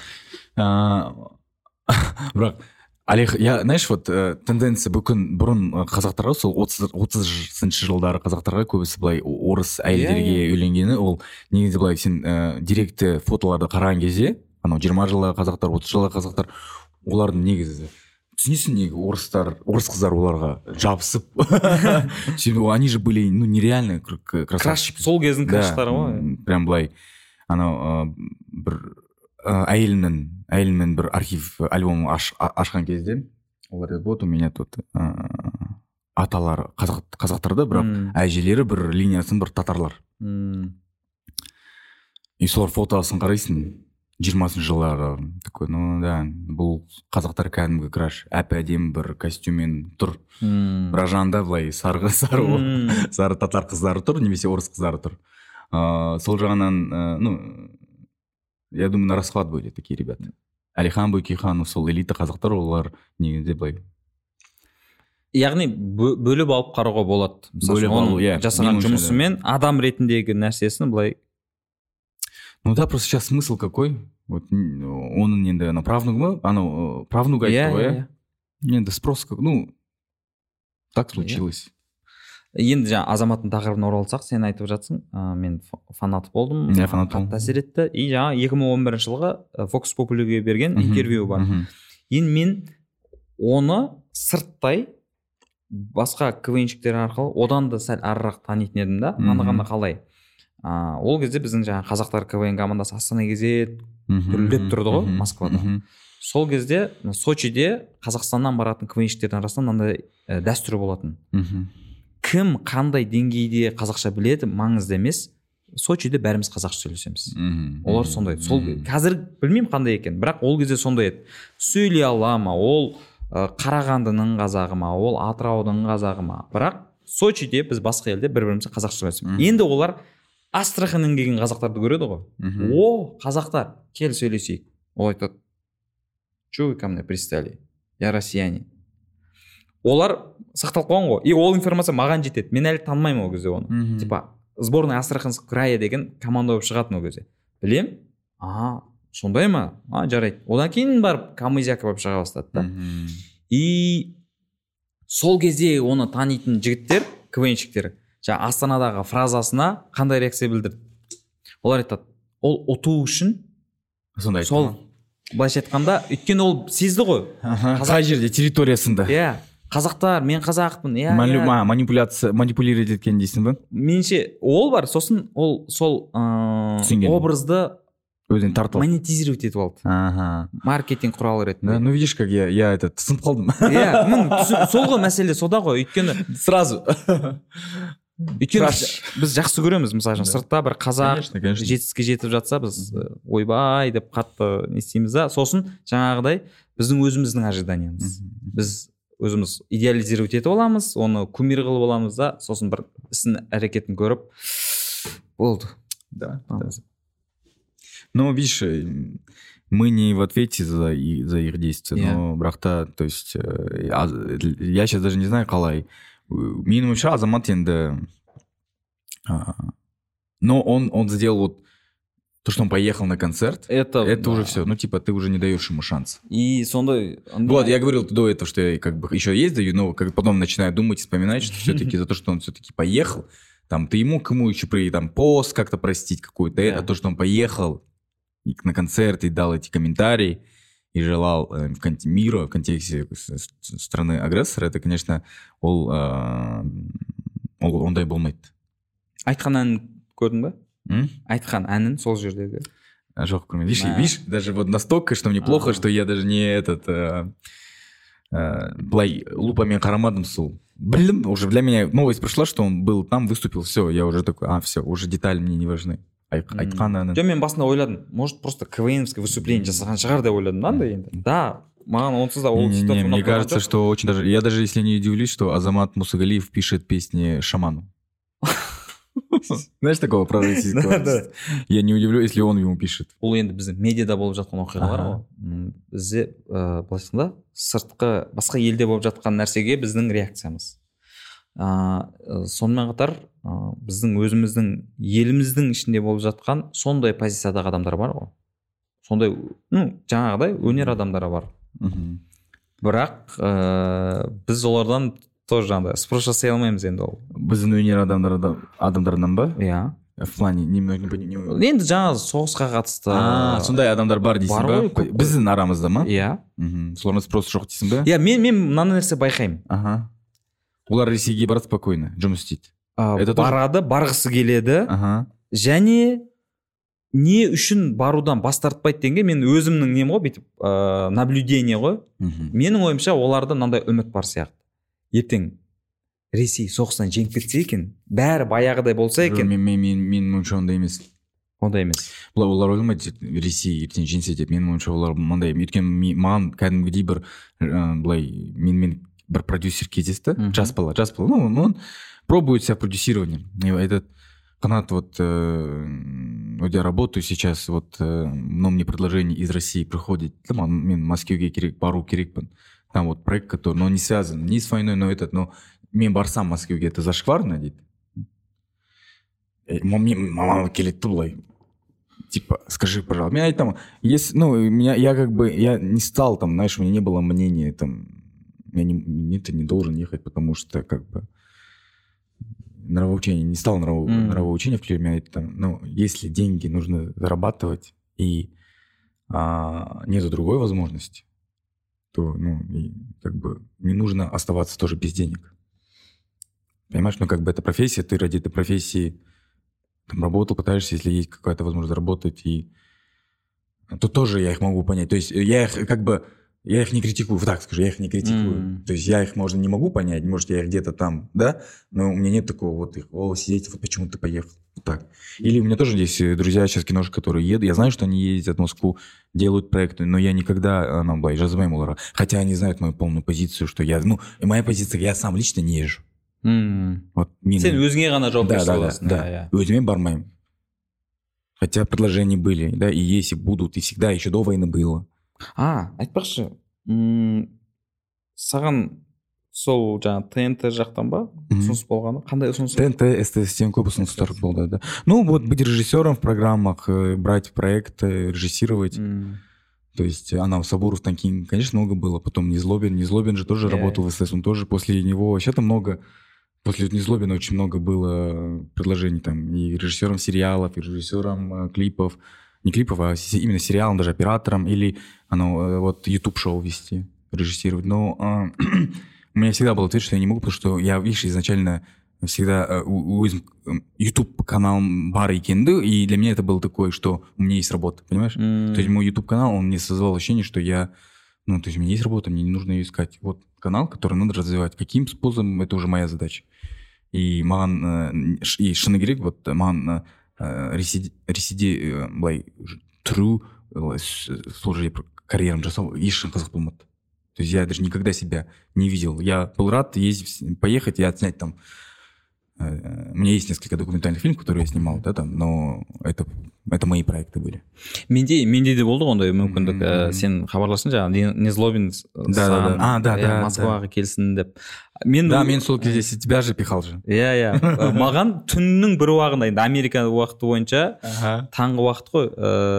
Бірақ Олег, я, знаешь, вот тенденция бүкін бұрын қазақтарға, сол отызыншы жылдары қазақтарға көбісі былай орыс әйелдерге үйленгені, ол негізі былай сен директі фотоларды қараған кезде, анау жиырма жылдағы қазақтар, отыз жылдағы қазақтар, олардың негізі түсінесің, неге орыстар, орыс қыздар оларға жабысып, они же были, ну, нереально красавчики. Сол кездің красштары ғой. Прям былай, анау бір әйелімнің әйеліммен бір архив альбом ашқан кезде олар деді, вот у меня тут аталары қазақтарда, бірақ әжелері бір линиясын бір татарлар. И солар фотосын қарайсың, жиырмасыншы жылдары такой, ну да, бұл қазақтар кәдімгі краш, әп-әдемі бір костюммен тұр. Бірақ жанында былай сары сары сары татар қыздары тұр, немесе орыс қыздары тұр. Сол жағынан, ну, я думаю, на расхват будет такие ребята. Әлихан Бөкейханов, сол элита қазақтар, олар негізде былай. Яғни бөліп алып қарауға болады. Бөліп алу, иә. Жасаған жұмысымен адам ретіндегі нәрсесін былай. Ну да, просто сейчас смысл какой? Вот оның енді ана правнугы, анау правнуг айтты ғой, иә. Енді спрос, ну, так случилось. Енді жаңа азаматтың тақырыбына оралсақ, сен айтып жатсың, мен фанат болдым, иә, фанат болдым. Қатты әсер етті. И жаңа екі мың он бірінші жылғы Vox Populi'ге берген интервью бар. Енді мен оны сырттай басқа квнщиктер арқылы одан да сәл арырақ танитын едім да. Танығанда қалай? Ол кезде біздің жаңа қазақтар КВН командасы Астана Кезет бүрлеп тұрды ғой Москвада. Сол кезде Сочиде Қазақстаннан баратын квнщиктердің арасында мынандай дәстүр болатын. Кім қандай деңгейде қазақша біледі, маңызды емес. Сочиде бәріміз қазақша сөйлесеміз. Олар сондай. Сол қазір білмеймін қандай екен, бірақ ол кезде сондай еді. Сөйлей ала ма, ол Қарағандының қазағы ма, ол Атыраудың қазағы ма. Бірақ Сочиде біз басқа елде бір-бірімізге қазақша сөйлесеміз. Енді олар Астраханьнан келген қазақтарды көреді ғой. О, қазақтар, кел сөйлесейік. Ол айтады: "Чё вы ко мне пристали? Я россиянин." Олар сақталып қойған ғой. И ол информация маған жетеді. Мен әлі танымаймын ол кезде оны. Типа сборная Астраханского края деген команда болып шығатын ол кезде. Білем? А, сондай ма? А, жарайды. Одан кейін барып Камызяка болып шыға бастады да. И сол кезде оны танитын жігіттер, квнщиктер, жаңа Астанадағы фразасына қандай реакция білдірді? Олар айтады: "Ол ұту үшін сондай сол былайша айтқанда, өйткені ол сезді ғой. Қай жерде территориясында. Иә. Қазақтар, мен қазақпын." Иә, манипуляция, манипулировать еткен дейсің бе? Меніңше ол бар, сосын ол сол образды өзін тартып монетизировать етіп алды. Ага. Маркетинг құралы ретінде. Ну видишь, как я я это түсініп қалдым. Иә, сол ғой мәселе сода ғой. Өйткені сразу. Өйткені біз жақсы көреміз, мысалы үшін сыртта бір қазақ жетістікке жетіп жатса, біз ойбай деп қатты не істейміз да. Сосын жаңағыдай біздің өзіміздің ожиданиямыз. Біз өзіміз идеализировать етіп аламыз, оны кумир қылып аламыз да, сосын бір ісін әрекетін көріп болды. Да. Но видишь, мы не в ответе за, за их действия, yeah. но брахта, то есть я сейчас даже не знаю, қалай. Менің ойымша Азамат енді, но он он сделал вот то, что он поехал на концерт, это, это да. уже все. Ну, типа, ты уже не даешь ему шанс. И сондай... Вот, я говорил до этого, что я как бы еще есть даю, но как потом начинаю думать и вспоминать, что все-таки за то, что он все-таки поехал, там, ты ему кому еще при там пост как-то простить какой-то, yeah. это то, что он поехал на концерт и дал эти комментарии и желал э, в кон- мира в контексте страны-агрессора, это, конечно, ол, э, ол ондай болмайды. Айтқан әнін көрдің ба? Айтқан әнін сол жердегі. Жоқ көрмедім. Видишь, видишь, даже вот настолько, что мне плохо, что я даже не этот... Э, э, былай лупамен қарамадым сол. Блин, уже для меня новость пришла, что он был там, выступил, все, я уже такой, а, все, уже детали мне не важны. Айтқан әнін. Жоқ, мен басында ойладым, может, просто КВНовское выступление жасаған шығар деп ойладым, да енді. Да, маған онсыз да ол ситуация. Мне кажется, что очень даже... Я даже если не удивлюсь, что Азамат Мусагалиев пишет песни шаману. Знаешь такого пророссийского? Я не удивлюсь, если он ему пишет. Ол енді біздің медиада болып жатқан оқиғалар ғой. Бізде былайсында сыртқы басқа елде болып жатқан нәрсеге біздің реакциямыз. Сонымен қатар біздің өзіміздің еліміздің ішінде болып жатқан сондай позициядағы адамдар бар ғой. Сондай, ну, жаңағыдай өнер адамдары бар. Бірақ біз олардан тоже жаңағыдай спрос жасай алмаймыз енді ол. Біздің өнер адамдардан ба? Иә. В плане немного не... Енді жаңа соғысқа қатысты. Сондай адамдар бар дейсің ба? Біздің арамызда ма? Иә. Солардан спрос жоқ дейсің ба? Иә, мен мен мынаны нәрсе байқаймын. Ага. Олар Ресейге барады спокойно, жұмыс істейді. Барады, барғысы келеді. Және не үшін барудан бас тартпайды дегенге мен өзімнің нем ғой, бүйтіп наблюдение ғой. Менің ойымша оларда мынандай үміт бар сияқты. Ертең Ресей соғыстан жеңіп кетсе екен, бәрі баяғыдай болса екен. Мен менің ойымша ондай емес. Ондай емес. Олар ойламайды Ресей ертең жеңсе деп. Менің ойымша олар мынандай, өйткені маған кәдімгідей бір былай менімен бір продюсер кездесті, жас бала, жас бала, ну, он пробует себя продюсированием. Этот канат вот вот я работаю сейчас, вот, но мне предложение из России приходит, там, мен Москвеге керек, бару керекпін. Там вот проект, который, но не связан ни с войной, но этот, но мен барсам Москвеге, это зашкварно, дейді. Мама келет тулай. Типа, скажи, пожалуйста. Меня там, есть, ну, меня, я как бы, я не стал там, знаешь, у меня не было мнения, там, я не, не, ты не должен ехать, потому что, как бы, нравоучение, не стал нраво, mm. нравоучение включать, меня там, ну, если деньги нужно зарабатывать, и а, нету другой возможности, то, ну, и, как бы, не нужно оставаться тоже без денег. Понимаешь, ну, как бы, это профессия, ты ради этой профессии там работал, пытаешься, если есть какая-то возможность заработать, и то тоже я их могу понять. То есть я их как бы, я их не критикую, так скажу, я их не критикую. Mm. То есть я их, может, не могу понять, может, я их где-то там, да, но у меня нет такого вот их, о, сидеть, вот почему ты поехал, вот так. Или у меня тоже есть друзья сейчас киношки, которые едут, я знаю, что они ездят в Москву, делают проекты, но я никогда, нам былай, жазбаймын оларға. Хотя они знают мою полную позицию, что я, ну, и моя позиция, я сам лично не езжу. Hmm. Вот, сен өзіңе ғана жауапкершілік аласың. Да, да, да. Өзіме бармаймын. Хотя предложения были, да, и есть, и будут, и всегда, еще до войны было. А, айтпақшы, саған сол жаңа ТНТ жақтан ба ұсыныс болғаны? Қандай ұсыныс? ТНТ, СТС-тен көп ұсыныстар болды, да. Ну, вот быть режиссером в программах, брать проекты, режиссировать. Mm. То есть она у Сабуровтан Кинг, конечно, много было. Потом Незлобин. Незлобин же тоже yeah. работал в СТС, он тоже после него. Вообще там много... После Незлобина очень много было предложений там и режиссером сериалов, и режиссером э, клипов. Не клипов, а именно сериалом, даже оператором. Или оно, э, вот YouTube-шоу вести, режиссировать. Но э, у меня всегда был ответ, что я не могу, потому что я, видишь, изначально всегда э, у, у YouTube-канал бар екенді, и для меня это было такое, что у меня есть работа, понимаешь? Mm. То есть мой YouTube-канал, он мне создавал ощущение, что я... Ну, то есть у меня есть работа, мне не нужно ее искать. Вот канал, который надо развивать. Каким способом, это уже моя задача. И маған, и шыны керек, вот маған ресиде былай тұру, сол жерде карьерам жасау ешқашан қызық болмады. То есть я даже никогда себя не видел. Я был рад ездить, поехать и отснять там. У меня есть несколько документальных фильмов, которые я снимал, да, там, но это, это мои проекты были. Менде, менде де болды ондай мүмкіндік. Mm-hmm. Сен хабарласын жаңа Незлобин саған а, да, да, Москваға келсін деп. Мен, да, мен сол кезде тебя же пихал же. Иә, иә. Маған түннің бір уақытында, енді Америка уақыты бойынша таңғы уақыт қой,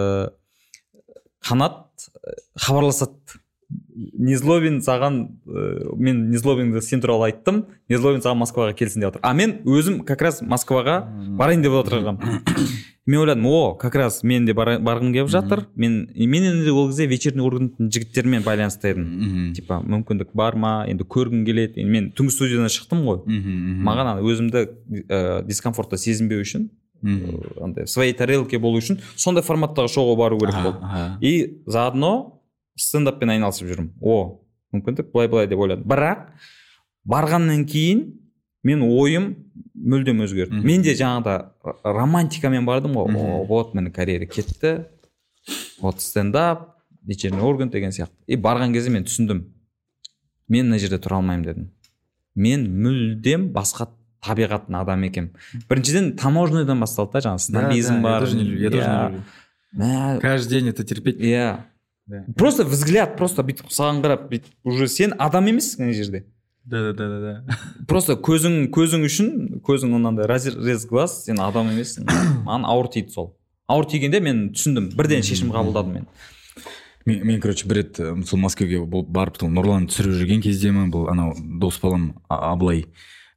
Қанат хабарласады. Незлобин саған, мен Незлобинді сен туралы айттым, Незлобин саған Москваға келсін деп отыр. А мен өзім как раз Москваға барайын деп отырғам. Мен ойладым, о, как раз мен де барғым келіп жатыр. Мен мен енді ол кезде вечерний Урганттың жігіттерімен байланысты едім. Типа мүмкіндік бар ма, енді көргім келеді. Мен түнгі студиядан шықтым ғой. Маған өзімді дискомфортта сезінбеу үшін, андай своей тарелке болу үшін сондай форматтағы шоуға бару керек болды. И заодно стендаппен айналысып жүрмін. О, мүмкіндік былай-былай деп ойладым. Бірақ барғаннан кейін мен ойым мүлдем өзгерді. Мен де жаңағыда романтикамен бардым ғой. О, вот менің карьера кетті. Вот стендап, вечерний Ургант деген сияқты. И барған кезде мен түсіндім. Мен мына жерде тұра алмаймын дедім. Мен мүлдем басқа табиғаттың адам екенмін. Біріншіден таможнядан басталды да, жаңағы снобизм бар. Я тоже не люблю. Каждый день это терпеть. Иә. Да. Просто взгляд, просто бүйтіп саған қарап, бүйтіп уже сен адам емессің ана жерде. Да, да, да, да. Просто көзің, көзің үшін, көзің онандай разрез глаз, сен адам емессің. Маған ауыр тиді сол. Ауыр тигенде мен түсіндім, бірден шешім қабылдадым мен. Мен, мен короче, бір рет сол Москвеге барып Нұрлан түсіріп жүрген кездемін, бұл анау дос балам Аблай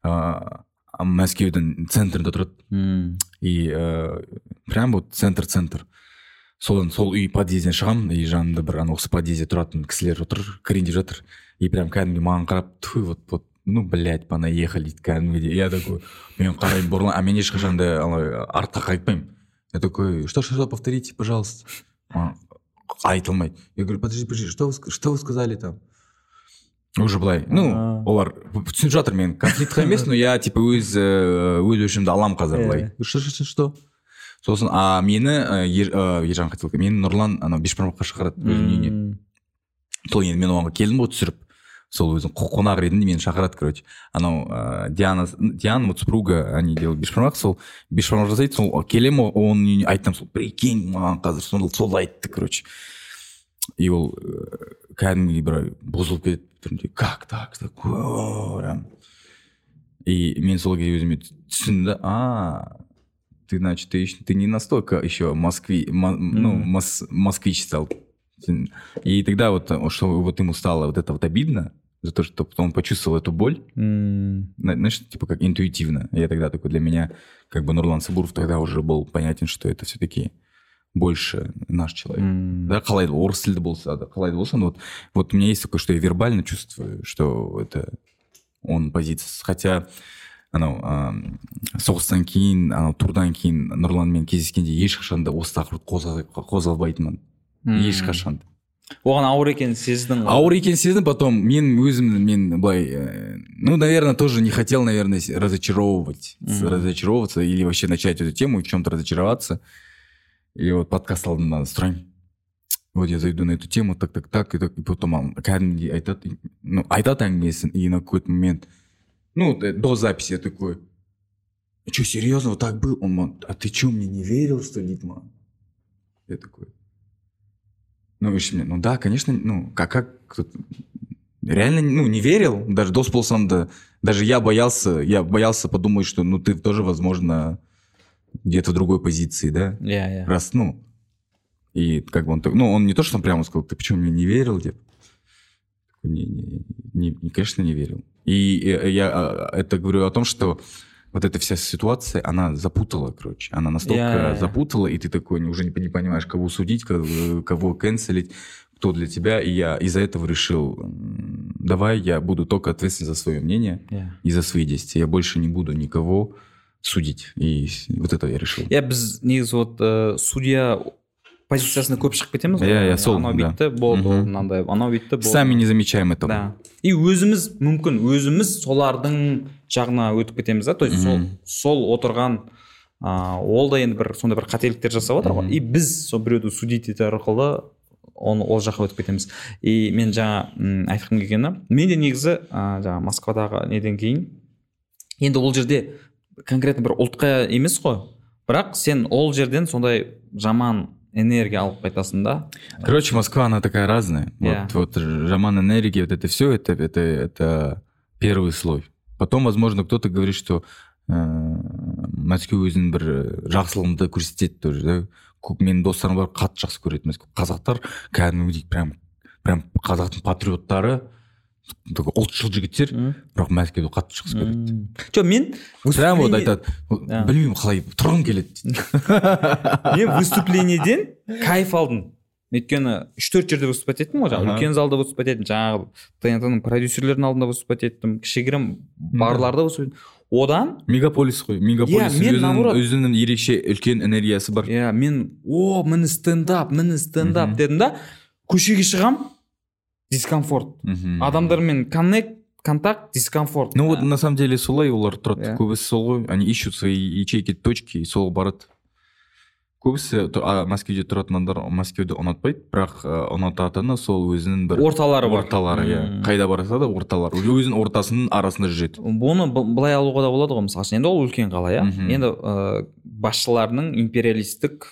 Мәскеудің центрінде тұрады. И прям вот центр-центр. Содан сол үй подъезден шығамын, и жанымда бір ана осы подъезде тұратын кісілер отыр, кірейін деп жатыр. И прям кәдімгі маған қарап, тьфу, вот, вот, ну, блядь, понаехали дейді кәдімгідей. Я такой, мен қараймын бұрылам, а мен ешқашан да артқа қайтпаймын. Я такой, что, что, что, повторите, пожалуйста. Айтылмайды. Я говорю, подожди, подожди, что вы, что вы сказали там? Уже былай, ну, олар түсініп жатыр, мен конфликтқа емес, но я типа өз өз өшімді алам қазір былай. Что, что, что? Сосын, а мені ержан хотел, мені Нұрлан анау Бешбармаққа шақырады өзінің үйіне. Сол енді мен оған келдім ғой түсіріп. сол өзің қонақ ретінде мені шақырады, короче. Анау ә, Диана, Диана вот супруга, они делают бешбармақ, сол бешбармақ жасайды, сол келем оның үйіне айтам, сол прикинь, маған қазір сол, сол айтты, короче. И ол кәдімгідей бір бұзылып кетеді, түрінде, как так, такое. И мен сол кезде өзіме түсінді, а, ты, значит, ты, ты не настолько еще москви, мо, ну, мос, москвич стал. И тогда вот, что вот ему стало вот это вот обидно, за то, что он почувствовал эту боль, mm. знаешь, типа как интуитивно. Я тогда такой, для меня, как бы Нурлан Сабуров тогда уже был понятен, что это все-таки больше наш человек. Mm. Да, қалай орыс тілді болса, да, қалай болса, но вот, вот у меня есть такое, что я вербально чувствую, что это он позициясы. Хотя анау соғыстан кейін, анау турдан кейін Нұрланмен кездескенде ешқашан да осы тақырыпты қозғалмайтынмын. Ешқашан. Оған ауыр екенін сездің ғой? Ауыр екенін сездім, потом мен өзім, мен былай, ну, наверное, тоже не хотел, наверное, разочаровывать, mm-hmm. разочаровываться или вообще начать эту тему, в чем-то разочароваться. И вот подкаст алдында сұраймын. Вот я зайду на эту тему, так, так, так, и, так, и потом кәдімгідей айтады, ну, айтады әңгімесін, и на какой-то момент, ну, до записи я такой, а что, серьезно, вот так был? Он, а ты что, мне не верил, что ли, ман? Я такой, ну, видишь, мне, ну да, конечно, ну, как, как, реально, ну, не верил, даже дос болсам, да, даже я боялся, я боялся подумать, что, ну, ты тоже, возможно, где-то в другой позиции, да? Yeah, yeah. Раз, ну, и как бы он, ну, он не то, что он прямо сказал, ты почему мне не верил, типа? Не, не, не, не, конечно, не верил. И я это говорю о том, что вот эта вся ситуация, она запутала, короче. Она настолько yeah, yeah. запутала, и ты такой уже не, не понимаешь, кого судить, кого, кого канцелить, кто для тебя. И я из-за этого решил, давай я буду только ответственен за свое мнение yeah. и за свои действия. Я больше не буду никого судить. И вот это я решил. Я без негізі вот uh, судья позициясына көп шығып кетеміз ғой. Иә, иә, сол. Анау бүйтті, болды, мынандай, анау бүйтті, болды. Сами не замечаем этого. Да. И өзіміз, мүмкін, өзіміз солардың жағына өтіп кетеміз, да? То есть сол, сол отырған, а, ол да енді бір, сондай бір қателіктер жасап отыр ғой. И біз сол біреуді судить ете арқылы оны ол жаққа өтіп кетеміз. И мен жаңа айтқым келгені, мен де негізі а, жаңа Москвадағы неден кейін, енді ол жерде конкретно бір ұлтқа емес қой, бірақ сен ол жерден сондай жаман энергия алып қайтасың да. Короче, Москва, она такая разная. Yeah. Вот, вот жаман энергии, вот это все, это, это, это первый слой. Потом, возможно, кто-то говорит, что ә, Мәскеу өзінің бір жақсылығымды көрсетеді тоже, да. Менің достарым бар, қатты жақсы көреді Мәскеу. Қазақтар кәдімгідей прям, прям қазақтың патриоттары, ұлтшыл жігіттер, бірақ Мәскеуді қатты жақсы көреді. Жоқ, мен прям вот айтады, білмеймін қалай тұрғым келеді. Мен выступлениеден кайф алдым. Өйткені үш төрт жерде выступать еттім ғой, жаңағы үлкен залда выступать еттім, жаңағы ТНТ-ның продюсерлерінің алдында выступать еттім, кішігірім барларда выступать еттім. Одан мегаполис қой, мегаполис өзінің, өзінің ерекше үлкен энергиясы бар. Иә, мен о, міне стендап, міне стендап дедім да, көшеге шығам, дискомфорт. Адамдармен коннект, контакт, дискомфорт. Ну вот на самом деле солай олар тұрады, көбісі сол ғой, они ищут свои ячейки, точки, сол барады. Көбісі Мәскеуде тұратындар Мәскеуді ұнатпайды, бірақ ұнататыны сол өзінің бір орталары бар. Орталары, иә. Қайда барса да орталар. Өзінің ортасының арасында жүреді. Бұны былай алуға да болады ғой, мысалы. Енді ол үлкен қала, иә. Енді басшыларының империалистік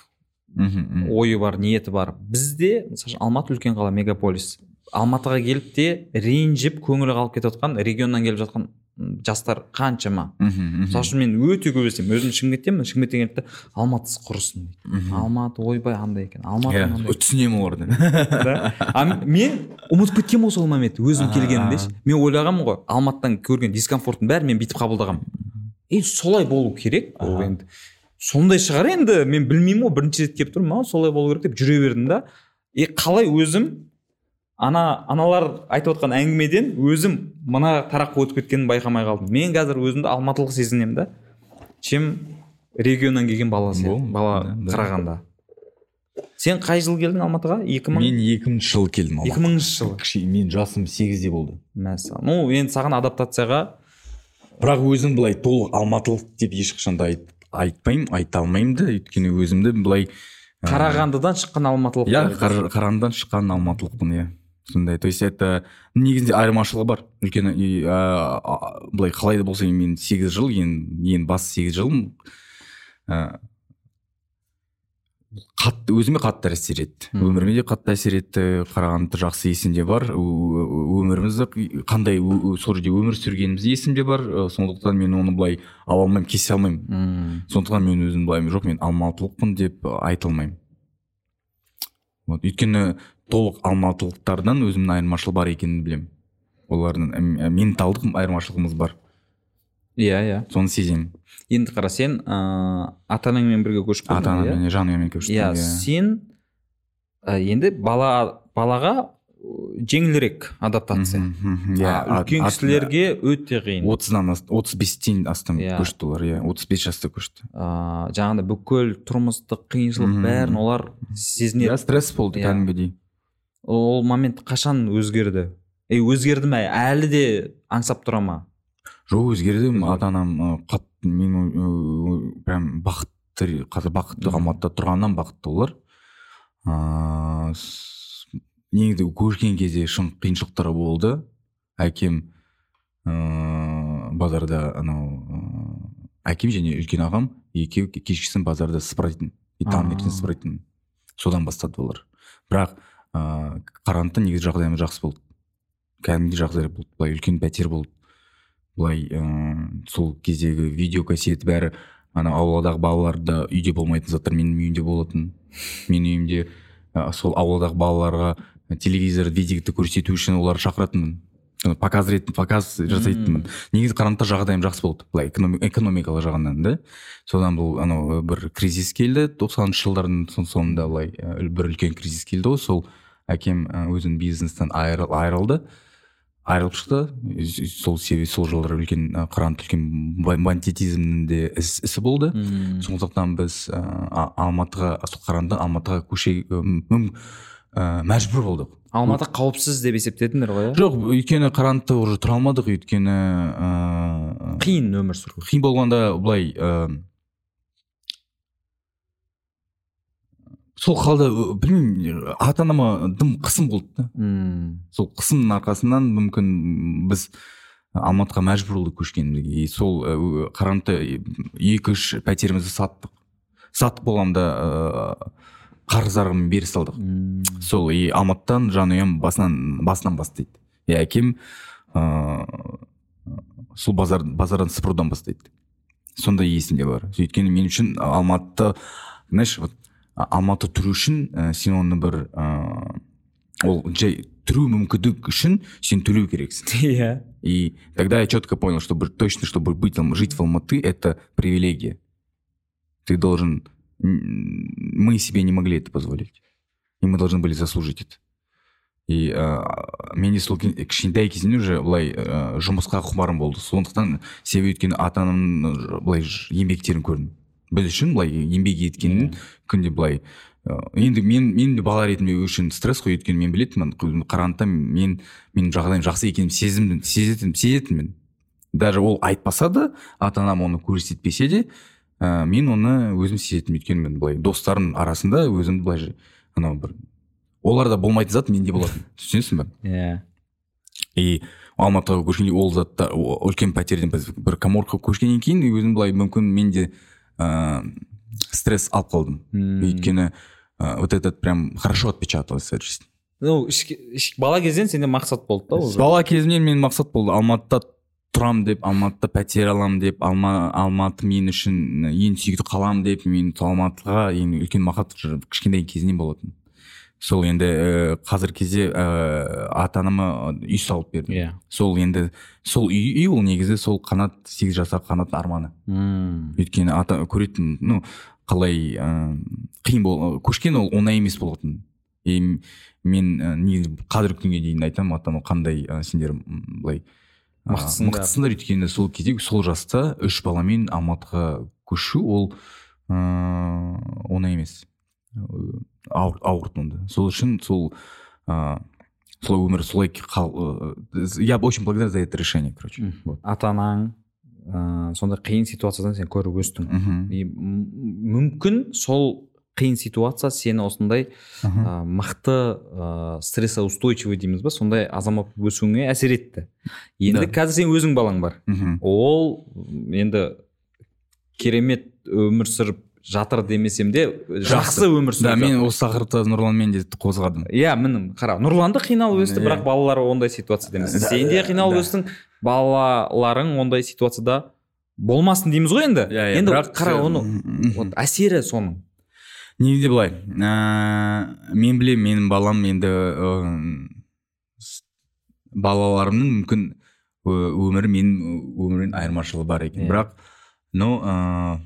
ойы бар, ниеті бар. Бізде, мысалы, Алматы үлкен қала, мегаполис. Алматыға келіп те ренжіп көңілі қалып кетіп жатқан, регионнан келіп жатқан жастар қаншама. Мысалы үшін мен өте көп естимін. Өзім Шымкенттенмін, Шымкенттен келіп те Алматысы құрысын дейді. Алматы ойбай андай екен. Алматы андай. Түсінемін оларды. Мен ұмытып кеткенмін сол моментті, өзім келгенімде. Мен ойлағанмын ғой, Алматыдан көрген дискомфорттың бәрін мен бүйтіп қабылдағанмын. И солай болу керек. Ол енді сондай шығар енді, мен білмеймін ғой, бірінші рет келіп тұрмын, солай болу керек деп жүре бердім да. И қалай өзім ана аналар айтып отқан әңгімеден өзім мына тараққа өтіп кеткенін байқамай қалдым. Мен қазір өзімді алматылық сезінемін да. Чем регионнан келген баласы, бала қарағанда. Сен қай жыл келдің Алматыға? екі мың Мен екі мыңыншы жылы келдім Алматыға. екі мыңыншы жылы. Мен жасым сегізде болды. Мәсәлән. Ну, енді саған адаптацияға, бірақ өзім былай толық алматылық деп ешқашан да айтпаймын, айта алмаймын да, өйткені өзімді былай Қарағандыдан шыққан алматылық. Иә, Қарағандыдан шыққан алматылықпын, иә. сондай. То есть это негізінде айырмашылығы бар үлкен. Былай қалай да болса мен сегіз жыл ең ең бас сегіз жылым қатты өзіме қатты әсер етті, өміріме де қатты әсер етті. Қарағанды жақсы есімде бар, өмірімізді қандай сол жерде өмір сүргеніміз есімде бар. Сондықтан мен оны былай ала алмаймын, кесе алмаймын. Сондықтан мен өзім былай жоқ, мен алматылықпын деп айта алмаймын. Вот, өйткені толық алматылықтардан өзімнің айырмашылығы бар екенін білемін. Олардың менталдық айырмашылығымыз бар. Иә, иә. Соны сеземін. Енді қара, сен ә, ата-анаңмен бірге көшіп келдің. Ата-анаммен, жанұямен көшіп келдің. Иә, сен ә, енді бала балаға жеңілірек адаптация. Үлкен кісілерге өте қиын. отыздан отыз бестен астам көшті олар, иә. отыз бес жаста көшті. Ә, жаңағыда бүкіл тұрмыстық қиыншылық бәрін олар сезінеді. Я стресс болды кәдімгідей. Ол момент қашан өзгерді? Ей, өзгерді ме? Әлі де аңсап тұра ма? Жоқ, өзгерді. Ата-анам қатты мен прям бақытты, қазір бақытты Алматыда тұрғаннан бақытты олар. Негізі көшкен кезде шын қиыншылықтар болды. Әкем базарда анау әкем және үлкен ағам екеуі кешкісін базарда сыпырайтын, таңертең сыпырайтын. Содан бастады олар. Бірақ Қарағандыда негізі жағдайым жақсы болды. Кәдімгідей жағдай болды. Былай үлкен пәтер болды. Былай сол кездегі видеокассет бәрі ана ауладағы балаларда үйде болмайтын заттар менің үйімде болатын. Менің үйімде сол ауладағы балаларға телевизор, видеоты көрсету үшін олар шақыратынмын. Показ ретін, показ жасайтынмын. Негізі Қарағандыда жағдайым жақсы болды. Былай экономикалық жағынан да. Содан бұл анау бір кризис келді. тоқсаныншы жылдардың соңында былай бір үлкен кризис келді. Сол әкем өзінің бизнестен айырылды. Айырылып шықты. Сол себебі сол жылдары үлкен Қарағанды үлкен бандитизмнің де ісі болды. Сондықтан біз Алматыға, сол Қарағандыдан Алматыға көше мәжбүр болдық. Алматы қауіпсіз деп есептедіңдер ғой? Жоқ, өйткені Қарағандыда уже тұра алмадық, өйткені қиын өмір сүру. Қиын болғанда былай сол қалды, білмеймін, ата-анама дым қысым болды да. Сол қысымның арқасынан мүмкін біз Алматыға мәжбүр болдық көшкенімізге. Сол Қарағандыда екі-үш пәтерімізді саттық. Сатып болғанда қарыздармен бере салдық. Сол Алматыдан жанұям басынан басынан бастайды. Әкем сол базардан сыпырудан бастайды. Сондай есімде бар. Өйткені мен үшін Алматыда, знаешь, вот Алматы тұру үшін сен оны бір ол жай тұру мүмкіндік үшін сен төлеу керексің. Иә. И тогда я четко понял, что точно, чтобы быть, жить в Алматы, это привилегия. Ты должен... Мы себе не могли это позволить. И мы должны были заслужить это. И менде сол кішкентай кезімде уже былай жұмысқа құмарым болды. Сондықтан себебі өйткені ата-анамның былай еңбектерін көрдім. Біз үшін былай еңбек еткенін күнде былай енді мен мен де бала ретінде үшін стресс қой, өйткені мен білетінмін Қарағандыда мен менің жағдайым жақсы екенін сезімін сезетін сезетінмін. Даже ол айтпаса да, ата-анам оны көрсетпесе де, мен оны өзім сезетінмін. Өйткені мен былай достарым арасында өзімді былай анау бір оларда болмайтын зат менде болатын. Түсінесің бе? Иә. И Алматыға көшкенде ол затта үлкен пәтерден біз бір каморкаға көшкеннен кейін өзім былай мүмкін менде стресс алып қалдым. Өйткені вот этот прям хорошо отпечатался в жизни. Ну, бала кезден сенде мақсат болды да уже? Бала кезімнен мен мақсат болды. Алматыда тұрам деп, Алматыда пәтер алам деп, Алматы мен үшін ең сүйікті қалам деп, мен Алматыға ең үлкен мақсат кішкентай кезінен болатын. Сол енді қазір кезде ата-анама үй салып берді. Сол енді сол үй ол негізі сол қанат сегіз жасар қанат арманы. Өйткені ата көретін, ну қалай қиын бол, көшкен ол оңай емес болатын. И мен негізі қазіргі күнге дейін айтамын, атама қандай сендер былай мықтысыңдар, өйткені сол кезде сол жаста үш баламен Алматыға көшу ол оңай емес. Ауыр туынды. Сол үшін сол сол өмір солай я очень благодарен за это решение, короче. Ата-анаң сондай қиын ситуациядан сен көріп өстің. И мүмкін сол қиын ситуация сені осындай ә, мықты ә, стрессоустойчивый дейміз ба, сондай азамат өсуіңе әсер етті. Енді да. Қазір сен өзің балаң бар. Мхм. Ол енді керемет өмір сүріп жатыр демесем де жақсы өмір сүріп. Да, мен осы тақырыпта Нұрланмен де қозғадым. Иә, міне қара, Нұрлан да қиналып өсті, бірақ балалары ондай ситуацияда емес. Сен де қиналып өстің, балаларың ондай ситуацияда болмасын дейміз ғой енді. Енді қара, оны вот әсері соның. Негізі былай, ә, мен білем, менің балам енді ә, балаларымның мүмкін өмірі менің өмірмен айырмашылығы бар екен. Бірақ, но ә...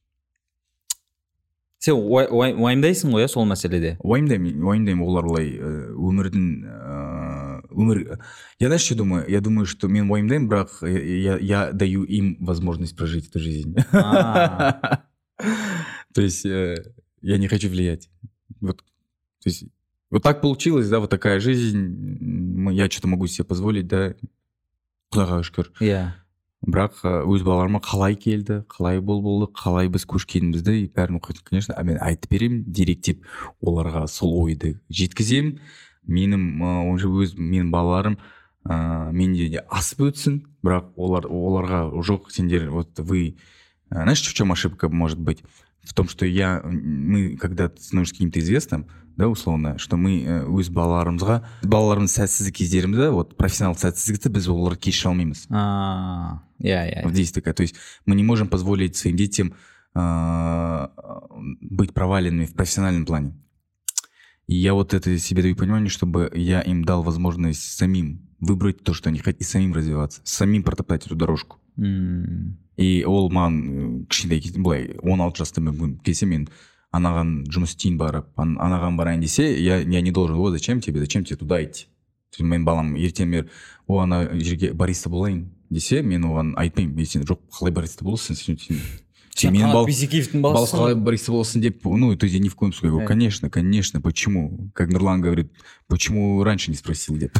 сен уайымдайсың ғой сол мәселеде? Уайымдаймын, уайымдаймын. Олар олай өмірдің өмір. Я знаешь, что думаю? Я думаю, что мен уайымдаймын, бірақ я, я даю им возможность прожить эту жизнь. То есть я не хочу влиять. Вот, то есть, вот так получилось, да, вот такая жизнь. Я что-то могу себе позволить, да. Құдайға шүкір. Иә. Бірақ өз балаларыма қалай келді, қалай бол болды, қалай біз көшкенімізді бәрін оқиды. Конечно, мен айтып беремін, директив оларға сол ойды жеткіземін. Менің уже өз менің балаларым ә, менде де асып өтсін, бірақ олар оларға жоқ, сендер вот вы, знаешь, в чем ошибка может быть? В том, что я, мы, когда становишься каким-то известным, да, условно, что мы өз балаларымызға, балаларымыз сәтсіздік кездерімізді, вот профессионал сәтсіздікті біз оларға кешіре алмаймыз. А, иә, иә. Вот здесь такая, то есть мы не можем позволить своим детям э, быть проваленными в профессиональном плане. И я вот это себе даю понимание, чтобы я им дал возможность самим выбрать то, что они хотят, и самим развиваться, самим протоптать эту дорожку. Mm. И ол маған кішкентай былай он алты жаста мүмкін келсе, мен анаған жұмыс істейін барып, анаған барайын десе, я, я не должен, о, зачем тебе, зачем тебе туда идти? Мен балам ертең о, ана жерге бариста болайын десе, мен оған айтпаймын, мен сен жоқ, қалай бариста боласың, сен сен менің бал... баласы қалай бариста боласың деп, ну, то есть ни в коем случае. Конечно, конечно, почему? Как Нурлан говорит, почему раньше не спросил, деп.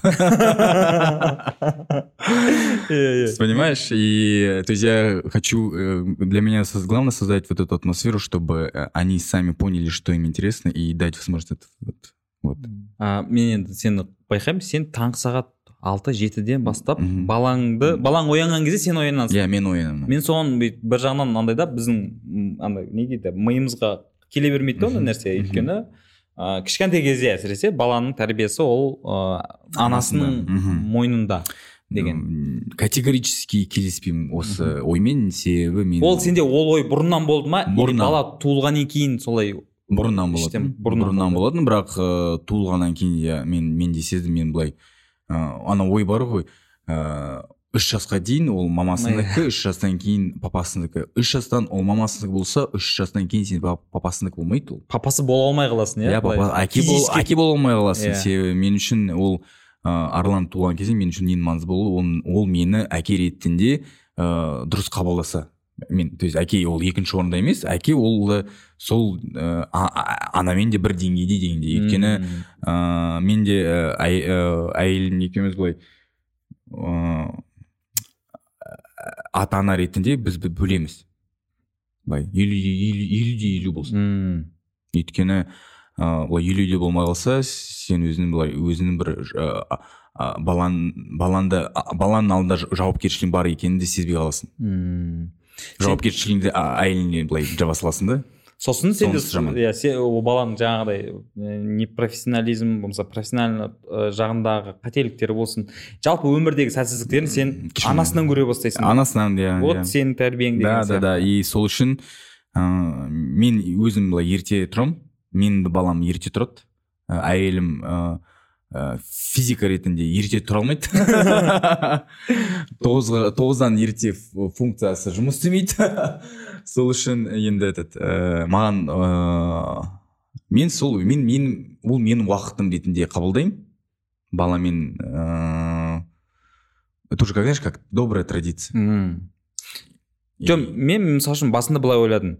Понимаешь? И то есть я хочу, для меня главное создать вот эту атмосферу, чтобы они сами поняли, что им интересно, и дать возможность это. Вот. Мен енді сені байқаймын, сен таңғы сағат алты жетіден бастап балаңды, балаң оянған кезде сен оянасың. Иә, мен оянамын. Мен соған бір жағынан андай да, біздің андай не дейді, миымызға келе бермейді ондай нәрсе, өйткені кішкентай кезде әсіресе баланың тәрбиесі ол анасының мойнында деген. Категорически келіспеймін осы оймен, себебі мен. Ол сенде ол ой бұрыннан болды ма? Бала туылғаннан кейін солай? Бұрыннан болады. Бұрыннан болатын, бірақ туылғаннан кейін мен мен де сездім, мен былай ана ой бар ғой, үш жасқа дейін ол мамасындікі, үш жастан кейін папасындікі. Үш жастан ол мамасындікі болса, үш жастан кейін сен папасындікі болмайды ол. Папасы бола алмай қаласың, иә? Әке бола алмай қаласың. Себебі мен үшін ол Арлан туылған кезде мен үшін ең маңызды болды, ол мені әке ретінде дұрыс қабылдаса. Мен, то есть әке ол екінші орында емес, әке ол сол анамен де бір деңгейде дегенде. Өйткені мен де әйелім екеуміз былай ата ана ретінде біз бөлеміз. Былай елуде елу болсын. Өйткені былай елуде болмай қалса, сен өзінің былай өзінің бір баланды баланың алдында жауапкершілігің бар екенін де сезбей қаласың. Жауапкершілігіңді әйеліңе былай жаба саласың да. Сосын сен де ол баланың жаңағыдай непрофессионализм болмаса профессиональный жағындағы қателіктері болсын, жалпы өмірдегі сәтсіздіктерін сен анасынан көре бастайсың. Анасынан, иә. Вот сенің тәрбиең деген сияқты. Да, да, да. И сол үшін мен өзім былай ерте тұрам, менің балам ерте тұрады, әйелім физика ретінде ерте тұра алмайды. тоғыздан ерте функциясы жұмыс істемейді. Сол үшін енді этот маған мен сол мен мен ол менің уақытым ретінде қабылдаймын. Баламен это уже, как знаешь, как добрая традиция. Жоқ, мен мысалы үшін басында былай ойладым.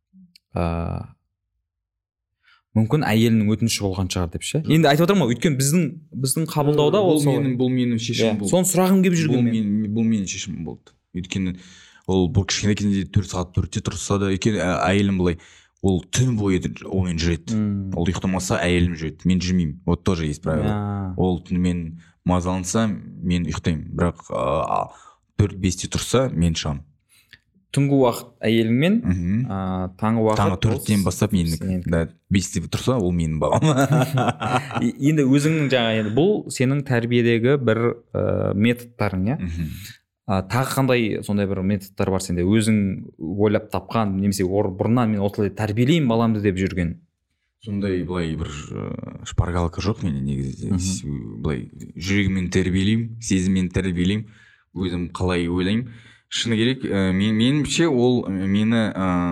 Мүмкін әйелінің өтініші болған шығар деп ше. Енді айтып отырмын ғой, өйткені біздің біздің қабылдауда ол менің бұл менің шешімім болды. Соны сұрағым келіп жүрген мен. Бұл менің шешімім болды. Өйткені ол бұл кішкентай кезінде төрт сағат төртте тұрса да, өйткені әйелім былай ол түн бойы онымен жүреді. Ол ұйықтамаса әйелім жүреді, мен жүрмеймін. Вот тоже есть правило. Ол түнімен мазаланса мен ұйықтаймын, бірақ төрт бесте тұрса мен шығамын. Түнгі уақыт әйеліңмен, таңғы уақыт таңғы төрттен бастап менікі. Бесте тұрса ол менің балам. Енді өзіңнің жаңа бұл сенің тәрбиедегі бір методтарың, иә? Тағы қандай сондай бір методтар бар сенде, өзің ойлап тапқан, немесе бұрыннан мен осылай тәрбиелеймін баламды деп жүрген? Сондай былай бір шпаргалка жоқ менде негізінде. Былай жүрегіммен тәрбиелеймін, сезіммен тәрбиелеймін, өзім қалай ойлаймын. Шыны керек, меніңше ол мені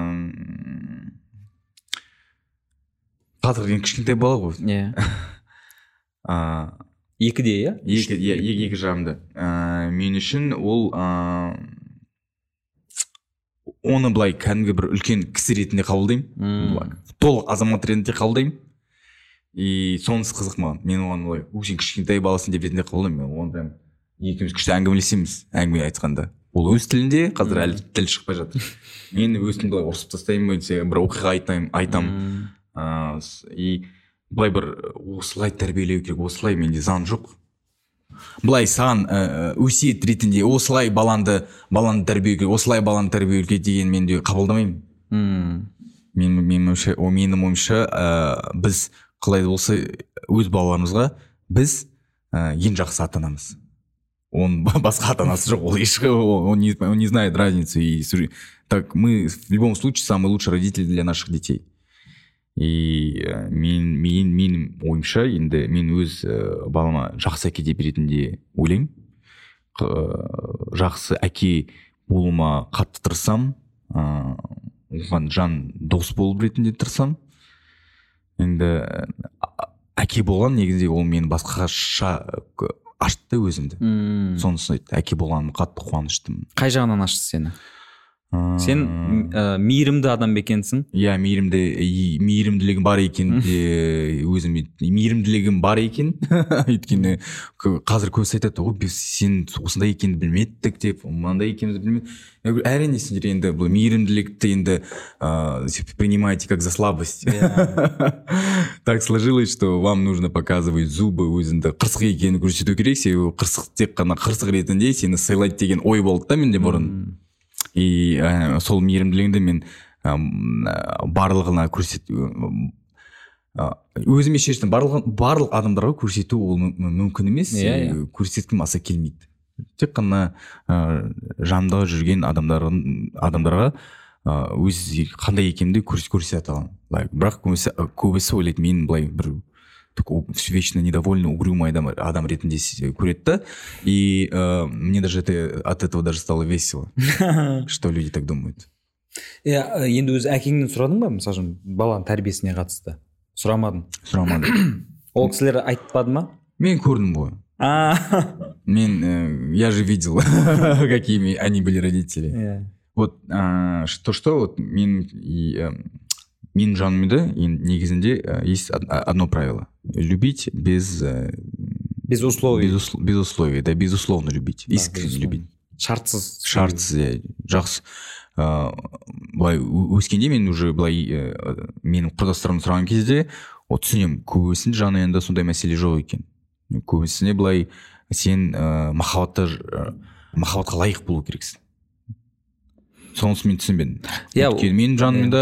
қазір ең кішкентай бала ғой. Иә. Екіде, иә? Екі, екі жағымда. Мен үшін ол оны былай кәдімгі бір үлкен кісі ретінде қабылдаймын. Толық азамат ретінде қабылдаймын. И сонысы қызық маған. Мен оған былай, сен кішкентай баласың деп ретінде қабылдаймын. Оны прям екеуміз күшті әңгімелесеміз, әңгіме айтқанда. Ол өз тілінде, қазір әлі тіл шықпай жатыр. Мен өз тілінде былай ұрсып тастаймын, бір оқиға айтамын. И былай бір осылай тәрбиелеу керек, осылай менде заң жоқ. Былай саған өсиет ретінде осылай баланды баланды тәрбиелеу керек, осылай баланды тәрбиелеу керек деген мен де қабылдамаймын. Менің ойымша біз қалай болса өз балаларымызға біз ең жақсы ата-анамыз. Он басқа ата-анасы жоқ, ол ешқай, он не знает разницы. Так мы в любом случае самый лучший родитель для наших детей. И мен мен менің ойымша енді мен өз балама жақсы әке деп ретінде ойлаймын. Жақсы әке болуыма қатты тырысамын, оған жан дос болып ретінде тырысамын. Енді әке болған негізінде ол мені басқаға ашты өзімді. Сонысын айтты, әке болғаныма қатты қуаныштымын. Қай жағынан ашты сені? Сен мейірімді адам екенсің? Иә, мейірімді, мейірімділігім бар екен, өзім мейірімділігім бар екен. Өйткені қазір көбісі айтады, ой, біз сен осындай екенді білмедік деп, мынандай екенімізді білмедік. Әрине сендер енді бұл мейірімділікті енді принимайте как за слабость. Так сложилось, что вам нужно показывать зубы, өзіңді қырсық екенін көрсету керек, себебі қырсық тек қана қырсық ретінде сені сыйлайды деген ой болды да менде бұрын. И ә, сол мейірімділігімді мен ә, барлығына көрсету, өзіме шештім, барлық, барлық адамдарға көрсету ол мүмкін емес, yeah, yeah. Көрсеткім аса келмейді. Тек қана ә, жанымда жүрген адамдарға, адамдарға ә, өз қандай екенімді көрсете аламын. Бірақ көбісі, көбісі ойлайды, мен былай бір вечно недовольный, угрюмый адам, адам ретінде көреді да. И э, мне даже это, от этого даже стало весело, что люди так думают. Енді өз әкеңнен сұрадың ба, мысалы үшін баланың тәрбиесіне қатысты? Сұрамадың? Сұрамадым. Ол кісілер айтпады ма? Мен көрдім ғой. Мен, э, я же видел, какими они были родители. Yeah. Вот э, то, что вот мен и э, менің жанымда негізінде есть одно правило. Любить без... Без условий. Без, без условий, да, безусловно любить. Искренне любить. Шартсыз. Шартсыз, иә. Жақсы. Былай, өскенде мен уже былай, менің құрдастарым сұраған кезде, от түсінемін, көбісінің жанында сондай мәселе жоқ екен. Көбісіне былай, сен махаббатта, махаббатқа лайық болу керексің. Сонысы мен түсінбедім. Өйткені менің жанымда...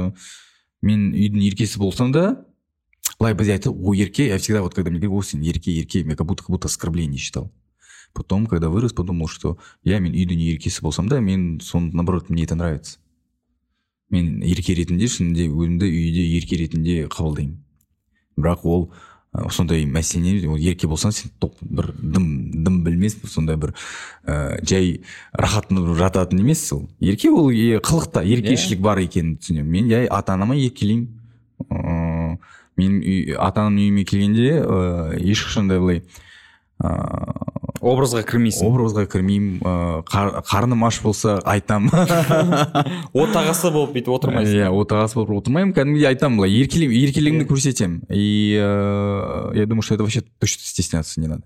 Мен үйдің еркесі болсам да, былай біз айтты, о, ерке, я всегда вот когда мне говорили, о, сен ерке, ерке, я как будто, как будто оскорбление считал. Потом, когда вырос, подумал, что я мен үйдің еркесі болсам да, мен сон, наоборот, мне это нравится. Мен ерке ретінде, шынында өзімді үйде ерке ретінде қабылдаймын. Бірақ ол сондай мәселе, ерке болсаң, сен топ бір дым, дым білмес, сондай бір ә, жай рахатынып жататын емес ол. Ерке ол қылықта, еркешілік бар екенін түсінемін. Мен жай ата-анама еркелеймін. Ә, мен ата-анам үйіме келгенде ә, ешқашанда былай ә, образға кірмейсің. Образға кірмеймін. Қар, қарным аш болса айтам. Отағасы болып бүйтіп отырмайсың. Иә, отағасы болып отырмаймын. Кәдімгідей айтам, былай еркелеймін, еркелігімді көрсетемін. И э, я думаю, что это вообще точно стесняться не надо.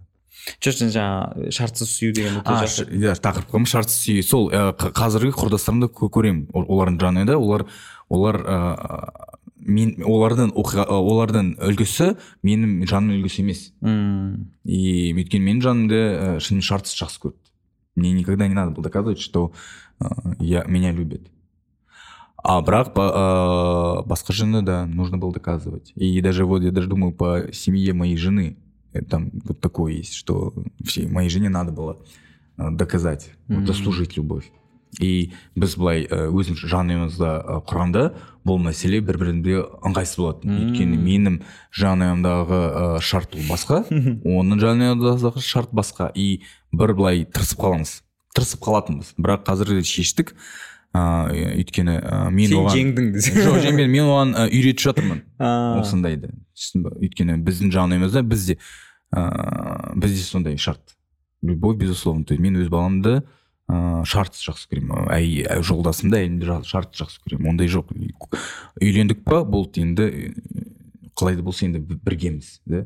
жоқ жаңағы шартсыз сүю деген өте жақсы. Иә, тақырыпқа шартсыз сүю. Сол қазіргі құрдастарымды көремін, олардың жанында, олар олар мен олардың оқиға олардың үлгісі менің жаным үлгісі емес. И өйткені менің жанымды шынымен шартсыз жақсы көрді. Мне никогда не надо было доказывать, что я меня любят. А брак по басқа жены, да, нужно было доказывать. И даже вот я даже думаю по семье моей жены. Там вот такое есть, что всей моей жене надо было доказать, mm-hmm. заслужить любовь. И біз былай өзім жанұямызда құрғанда бұл мәселе бір-бірінде ыңғайсыз болатын. Mm-hmm. Өйткені менің жанұямдағы шарт басқа, оның жанұямдағы шарт басқа. И бір былай тырысып қаламыз, тырысып қалатынбыз. Бірақ қазір шештік. Өйткені мен оған сен жеңдің десең. Жоқ, жеңбедім. Мен оған үйретіп жатырмын. Осындайды. Өйткені біздің жанұямызда бізде бізде сондай шарт. Любовь, безусловно. То есть мен өз баламды шартсыз жақсы көремін. Әй, жолдасымды, әйелімді шартсыз жақсы көремін. Ондай жоқ. Үйлендік па, бұл енді қалай да болса енді біргеміз, да?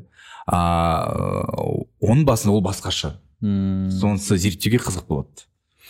Оның басында ол басқаша. Сонысы зерттеуге қызық болады.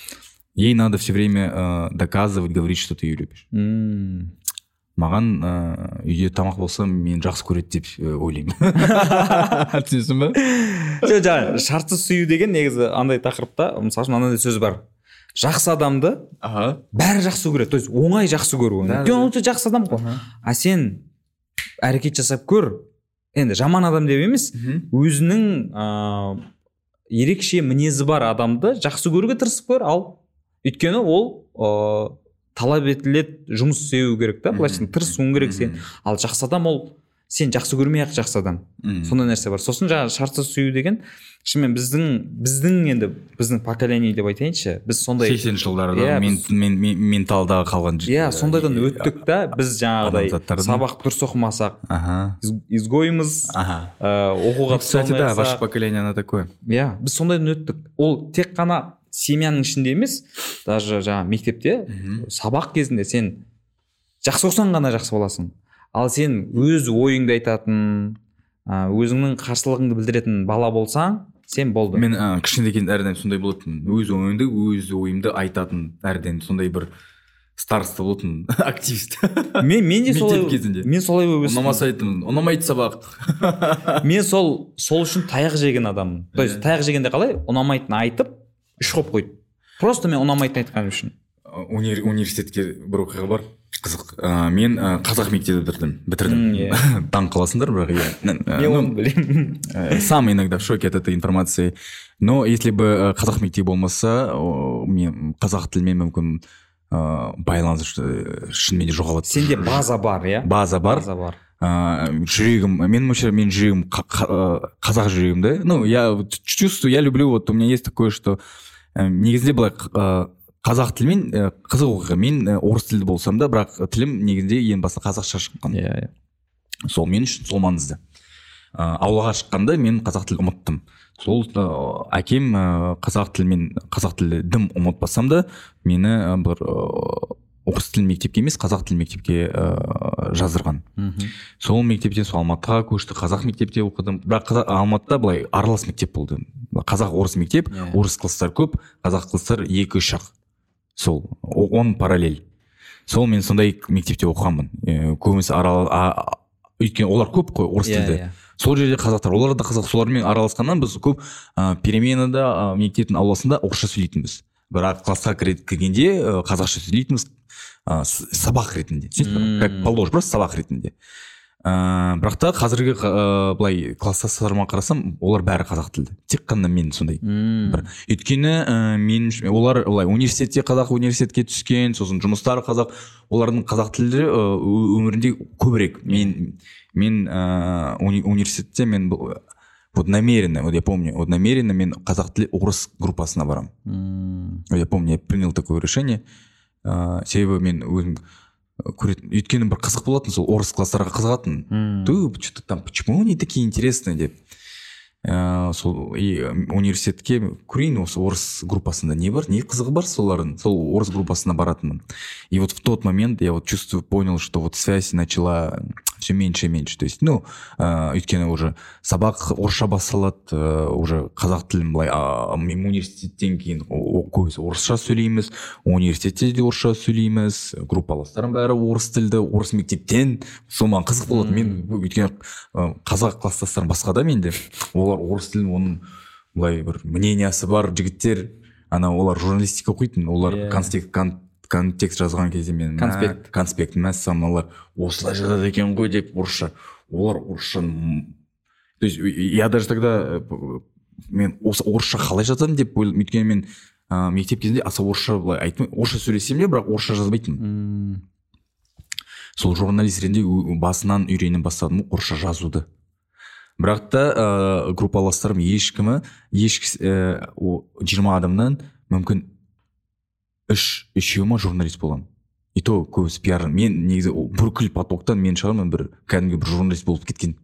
Ей надо все время э, доказывать, говорить, что ты ее любишь. Mm. Маған э, үйде тамақ болса, мен жақсы көреді деп ойлаймын. Түсінесің ба? Жоқ, жаңа шартсыз сүю деген негізі андай тақырыпта, мысалы үшін андай сөз бар. Жақсы адамды бәрі жақсы көреді. То есть оңай жақсы көру. Өте жақсы адам ғой. А сен әрекет жасап көр. Енді жаман адам деп емес, өзінің ә, ерекше мінезі бар адамды жақсы көруге тырысып көр, ал өйткені ол ә, талап етіледі, жұмыс істеу керек та, былайша тырысуың керек сен. Ал жақсы адам ол сен жақсы көрмей ақ жақсы адам. Сондай нәрсе бар. Сосын жаңағы шартсыз сүю деген шынымен біздің біздің енді біздің поколение деп айтайыншы, біз сондай сексенінші жылдарда мен менталдағы қалған. Иә, сондайдан өттік та, біз жаңағыдай сабақ дұрыс оқымасақ, изгоймыз, оқуға кстати, да, ваше поколение оно такое. Иә, біз сондайдан өттік. Ол тек қана семьяның ішінде емес, даже жаңа мектепте сабақ кезінде сен жақсы оқысаң ғана жақсы боласың. Ал сен өз ойыңды айтатын, өзіңнің қарсылығыңды білдіретін бала болсаң, сен болды. Мен кішкентай кезімде әрдайым сондай болатын. Өз ойымды, өз ойымды айтатын әрдайым сондай бір староста болатын активист. Мен мен де солай мен солай болып өстім. Ұнамаса айттым, ұнамайды сабақ. Мен сол сол үшін таяқ жеген адаммын. То есть таяқ жегенде қалай? Ұнамайтын айтып үш қойып қойды. Просто мен ұнамайтын айтқаным үшін. Университетке бір оқиға бар. Қызық. Мен қазақ мектебі бітірдім. Бітірдім. Таң қаласыңдар, бірақ я. Мен оны білемін. Сам иногда в шоке от этой информации. Но если бы қазақ мектебі болмаса, мен қазақ тілімен мүмкін байланыс шынымен де жоғалады. Сенде база бар, иә? База бар. База бар. Жүрегім, мен мөшер, мен жүрегім қазақ жүрегім, да? Ну, я чувствую, я люблю, вот у меня есть такое, что негізінде былай қазақ тілмен қызық оқиға. Мен орыс тілді болсам да, бірақ тілім негізінде ең басты қазақша шыққан. Иә, иә. Сол мен үшін сол маңызды. Аулаға шыққанда мен қазақ тілін ұмыттым. Сол әкем қазақ тілмен қазақ тілді дым ұмытпасам да, мені бір орыс тіл мектепке емес, қазақ тіл мектепке жаздырған. Сол мектептен сол Алматыға көшті, қазақ мектепте оқыдым. Бірақ Алматыда былай аралас мектеп болды. Қазақ орыс мектеп, орыс класстар көп, қазақ класстар екі-үш ақ. Сол он параллель. Сол мен сондай мектепте оқығанмын. Көбінесе арал өйткені олар көп қой орыс тілді. Сол жерде қазақтар, олар да қазақ, солармен араласқаннан біз көп переменада мектептің ауласында орысша сөйлейтінбіз. Бірақ классқа кіргенде қазақша сөйлейтінбіз. Сабақ ретінде, как положено, просто сабақ ретінде. Бірақ та қазіргі былай класстастарыма қарасам, олар бәрі қазақ тілді. Тек қана мен сондай. Өйткені мен олар олай университетте қазақ университетке түскен, сосын жұмыстары қазақ, олардың қазақ тілі өмірінде көбірек. Мен мен университетте мен вот намеренно, вот я помню, вот намеренно мен қазақ тілі орыс группасына барам. Я помню, я принял такое решение. Себебі мен өзім көретін, өйткені бір қызық болатын, сол орыс класстарға қызығатын. Ты, что-то там, почему они такие интересные деп. Сол и университетке көрейін, осы орыс группасында не бар, не қызығы бар солардың, сол орыс группасына баратынмын. И вот в тот момент я вот чувствую, понял, что вот связь начала все меньше и меньше. То есть, ну, ә, өйткені уже сабақ орысша басталады, ә, уже қазақ тілін былай, а, мен университеттен кейін көбісі орысша сөйлейміз, университетте де орысша сөйлейміз, группаластарым бәрі орыс тілді, орыс мектептен, сол маған қызық болады. Мен өйткені қазақ класстастарым басқа да менде, олар орыс тілін, оның былай бір мнениясы бар жігіттер, ана олар журналистика оқитын, олар контекст контекст жазған кезде мен конспект конспект мәссам олар осылай жазады екен ғой деп орысша, олар орысша, то есть я даже тогда мен орысша қалай жазамын деп ойлаймын, өйткені мен ә, мектеп кезінде аса орысша былай айтмай, орысша сөйлесем де бірақ орысша жазбайтынмын. Сол журналист ретінде басынан үйрене бастадым орысша жазуды. Бірақ та ә, группаластарым ешкімі еш ә, жиырма адамнан мүмкін үш үшеуі ма журналист боламын. И то көбісі пиар. Мен негізі бүкіл потоктан мен шығармын бір кәдімгі бір журналист болып кеткен.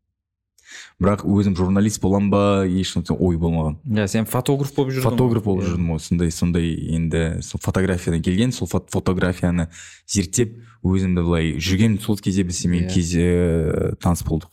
Бірақ өзім журналист болам ба ешқандай ой болмаған. Ja, сен фотограф болып жүрдің. Фотограф болып жүрдім ғой. Сондай сондай енді сол фотографиядан келген, сол фотографияны зерттеп өзімді былай жүрген сол кезде біз семей кезде таныс болдық.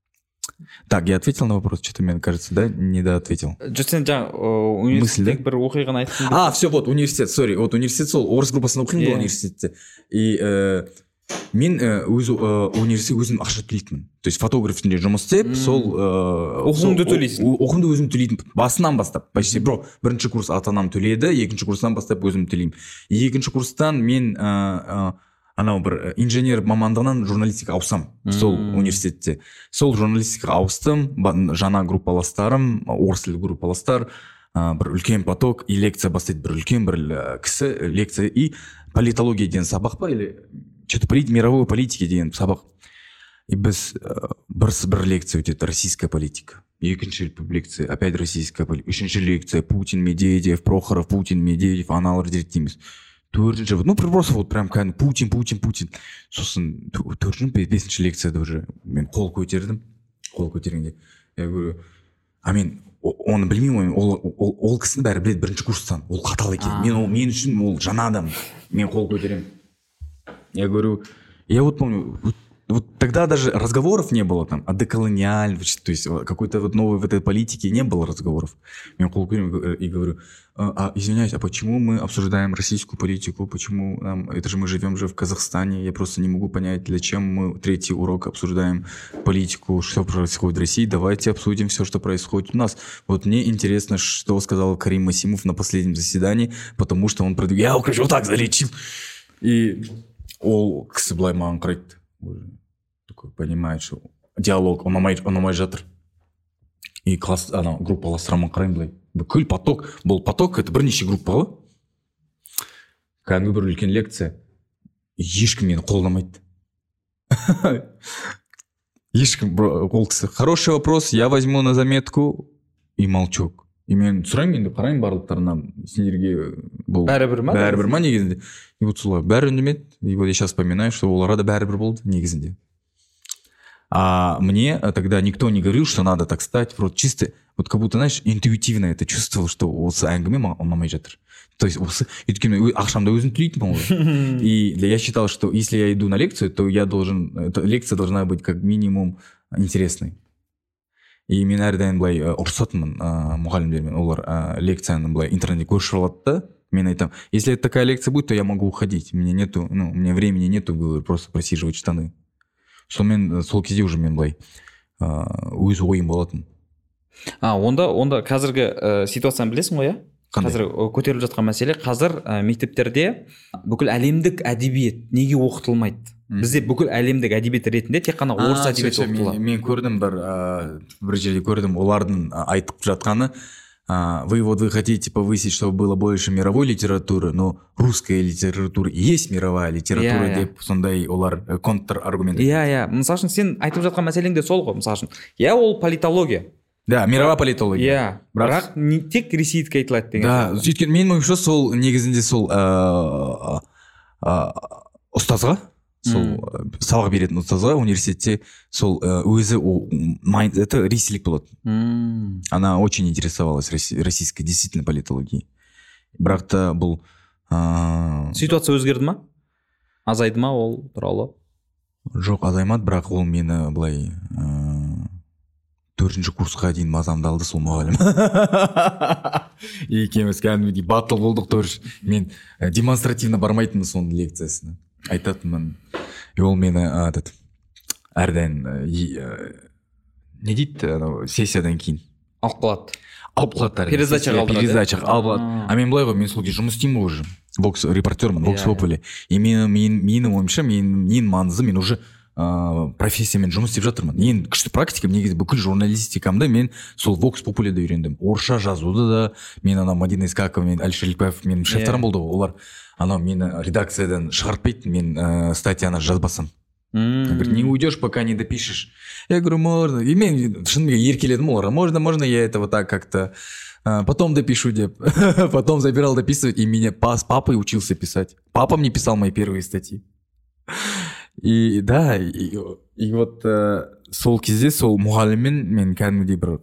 Так, я ответил на вопрос, что-то мне кажется, да, недоответил. Жоқ, сен жаңа университеттегі бір оқиғаны айттың. А, все, вот университет, сори, вот университет сол орыс группасында оқимын ғой университетте. И ә, мен өз университет өзім ақша төлейтінмін. То есть фотограф ретінде жұмыс істеп, сол оқуымды төлейсің. Оқуымды өзім төлейтінмін. Басынан бастап. Почти бро, бірінші курс ата-анам төледі, екінші курстан бастап өзім төлеймін. Екінші курстан мен анау бір инженер мамандығынан журналистика ауысам сол университетте. Сол журналистикаға ауыстым, жаңа группаластарым, орыс тілді группаластар, бір үлкен поток, и лекция бастайды бір үлкен бір кісі, лекция, и политология деген сабақ па, или что-то мировой политики деген сабақ. И біз бір, бір лекция өтеді, российская политика. Екінші лекция, опять российская политика. Үшінші лекция, Путин, Медведев, Прохоров, Путин, Медведев, аналар зерттейміз. Төртінші, ну просто вот прям кәдімгі Путин, Путин, Путин. Сосын төртінші, бесінші лекцияда уже мен қол көтердім. Қол көтергенде. Я говорю, а мен оны білмеймін, ол, ол, ол кісіні бәрі біледі бірінші курстан. Ол қатал екен. Мен, ол, мен үшін ол жаңа адам. Мен қол көтеремін. Я говорю, я вот помню, вот, вот тогда даже разговоров не было там о деколониальности, то есть какой-то вот новой в этой политике не было разговоров. Я қол көтеремін и говорю, а, извиняюсь, а почему мы обсуждаем российскую политику, почему нам, это же мы живем же в Казахстане, я просто не могу понять, для чем мы третий урок обсуждаем политику, что происходит в России, давайте обсудим все, что происходит у нас. Вот мне интересно, что сказал Карим Масимов на последнем заседании, потому что он продвиг... Я его, короче, вот так залечил. И ол кісі былай маған қарайды, такой понимает, что диалог, он алмай, он алмай жатыр. И класс, ана, группаластарыма қараймын былай. Бүкіл поток, бұл поток, это бірнеше группа ғой. Кәдімгі бір үлкен лекция. Ешкім мені қолдамайды. Ешкім, ол кісі, хороший вопрос, я возьму на заметку и молчок. И мен сұраймын енді, қараймын барлықтарына, сендерге бұл... Бәрібір ма? Бәрібір ма негізінде? И вот солай, бәрі үндемеді. И вот я сейчас вспоминаю, что оларға да бәрібір болды негізінде. А мне тогда никто не говорил, что надо так стать. Вот чисто, вот как будто, знаешь, интуитивно это чувствовал, что осы әңгіме маған ұнамай жатыр. То есть осы, өйткені ақшамда өзім төлейтінмін ғой. И я считал, что если я иду на лекцию, то я должен, лекция должна быть как минимум интересной. И мен әрдайым былай ұрсатынмын мұғалімдермен, олар лекцияны былай интернетте көрші алады да, мен айтамын, если такая лекция будет, то я могу уходить, мне нету, ну, у меня времени нету, говорю, просто просиживать штаны. Сонымен сол кезде уже мен былай өз ойым болатын. А, онда онда қазіргі ситуацияны білесің ғой, иә? Қазір көтеріліп жатқан мәселе, қазір мектептерде бүкіл әлемдік әдебиет неге оқытылмайды? Бізде бүкіл әлемдік әдебиет ретінде тек қана орыс әдебиеті оқытылады. Мен көрдім бір бір жерде көрдім, олардың айтып жатқаны, вы вот вы хотите повысить, чтобы было больше мировой литературы, но русская литература и есть мировая литература деп сондай олар контраргумент. Иә, иә. Мысалы үшін сен айтып жатқан мәселең де сол ғой, мысалы үшін. Иә, ол политология. Да, мировая политология. Иә, бірақ тек ресейдікі айтылады деген. Да, сөйткен менің ойымша сол негізінде сол ұстазға, сол сабақ беретін ұстазға университетте сол өзі это ресейлік болады. Она очень интересовалась российской действительно политологией. Бірақ та бұл ситуация өзгерді ма? Азайды ма ол туралы? Жоқ, азаймады, бірақ ол мені былай ыыы төртінші курсқа дейін мазамды алды сол мұғалім. Екеуміз кәдімгідей батыл болдық тоже. Мен демонстративно бармайтынмын соның лекциясына. Айтатынмын. И ол мені этот әрден не дейді анау сессиядан кейін алып қалады. Алып қалады. Передача қалдырады. Передача алып қалады. А мен былай ғой, мен сол кезде жұмыс істеймін ғой уже. Вокс репортермын, Вокс Попули. И мен менің ойымша, мен ең маңызды, мен уже ыыы профессиямен жұмыс істеп жатырмын. Ең күшті практикам негізі бүкіл журналистикамды мен сол Вокс Популида үйрендім. Орысша жазуды да мен ана Мадина Искакова мен Әлішер Елікбаев менің шефтарым болды ғой. Олар анау мені редакциядан шығартпайды, мен ә, статьяны жазбасам. Говорит, не уйдешь, пока не допишешь. Я говорю, можно. И мен шынымен еркеледім оларға. Можно, можно я это вот так как-то а, потом допишу деп. Потом забирал дописывать, и меня с папой учился писать. Папа мне писал мои первые статьи. И да, и, и вот ә, сол кезде сол мұғаліммен мен кәдімгідей бір